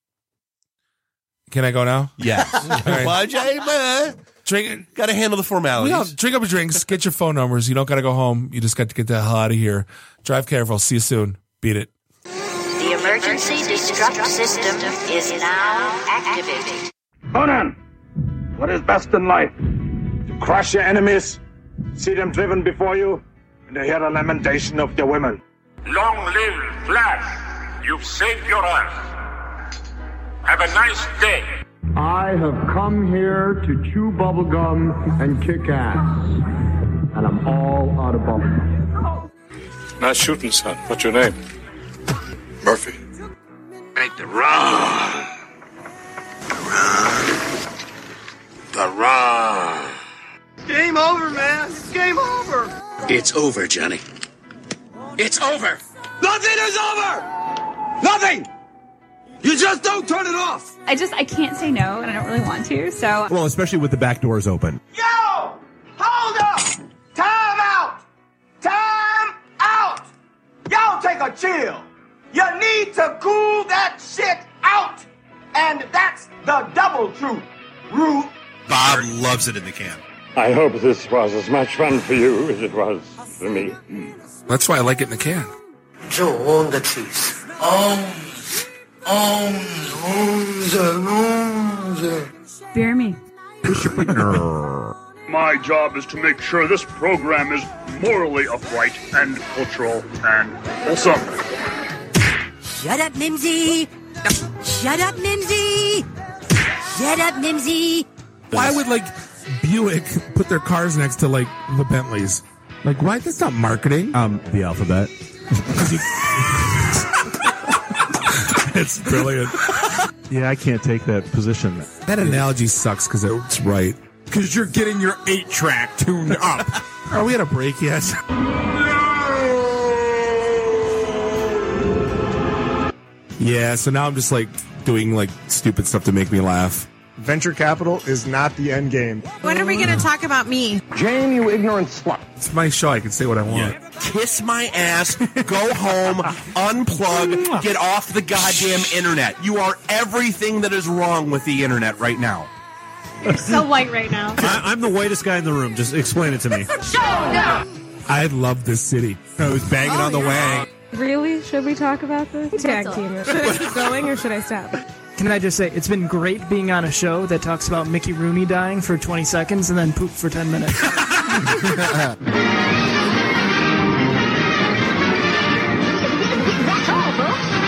can I go now? yes. right. Well, Jay, uh, Drink. Got to handle the formalities. Yeah, drink up your drinks. Get your phone numbers. You don't got to go home. You just got to get the hell out of here. Drive careful. See you soon. Beat it. The emergency destruct system is now activated. Conan, what is best in life? To crush your enemies, see them driven before you, and to hear the lamentation of their women. Long live Flash. You've saved your Earth. Have a nice day. I have come here to chew bubblegum and kick ass. And I'm all out of bubblegum. Nice shooting, son. What's your name? Murphy. Make the run. The run. The run. Game over, man. It's game over. It's over, Johnny. It's over. Nothing is over. Nothing. You just don't turn it off. I just, I can't say no, and I don't really want to, so. Well, especially with the back doors open. Yo! Hold up! Time out! Time out! Y'all take a chill. You need to cool that shit out. And that's the double truth. Ruth Bob loves it in the can. I hope this was as much fun for you as it was for me. That's why I like it in the can. 就 on the cheese. Ohms. Ohms. Ohms. Ohms. Beer me. My job is to make sure this program is morally upright and cultural and wholesome. Shut up, Mimsy! Shut up, Mimsy! Shut up, Mimsy! Why would like Buick put their cars next to like the Bentleys? Like, why? That's not marketing. Um, the alphabet. It's brilliant. Yeah, I can't take that position. That analogy sucks because it's right. Because you're getting your eight track tuned up. Are we at a break yet? Yeah, so now I'm just like doing like stupid stuff to make me laugh. Venture capital is not the end game. When are we going to talk about me? Jane, you ignorant slut. It's my show. I can say what I want. Yeah. Kiss my ass, go home, unplug, get off the goddamn internet. You are everything that is wrong with the internet right now. You're so white right now. I, I'm the whitest guy in the room. Just explain it to me. I love this city. I was banging Oh, on the yeah. wang. Really? Should we talk about this? Tag team it. Should I keep going or should I stop? Can I just say, it's been great being on a show that talks about Mickey Rooney dying for twenty seconds and then poop for ten minutes. That's all, folks.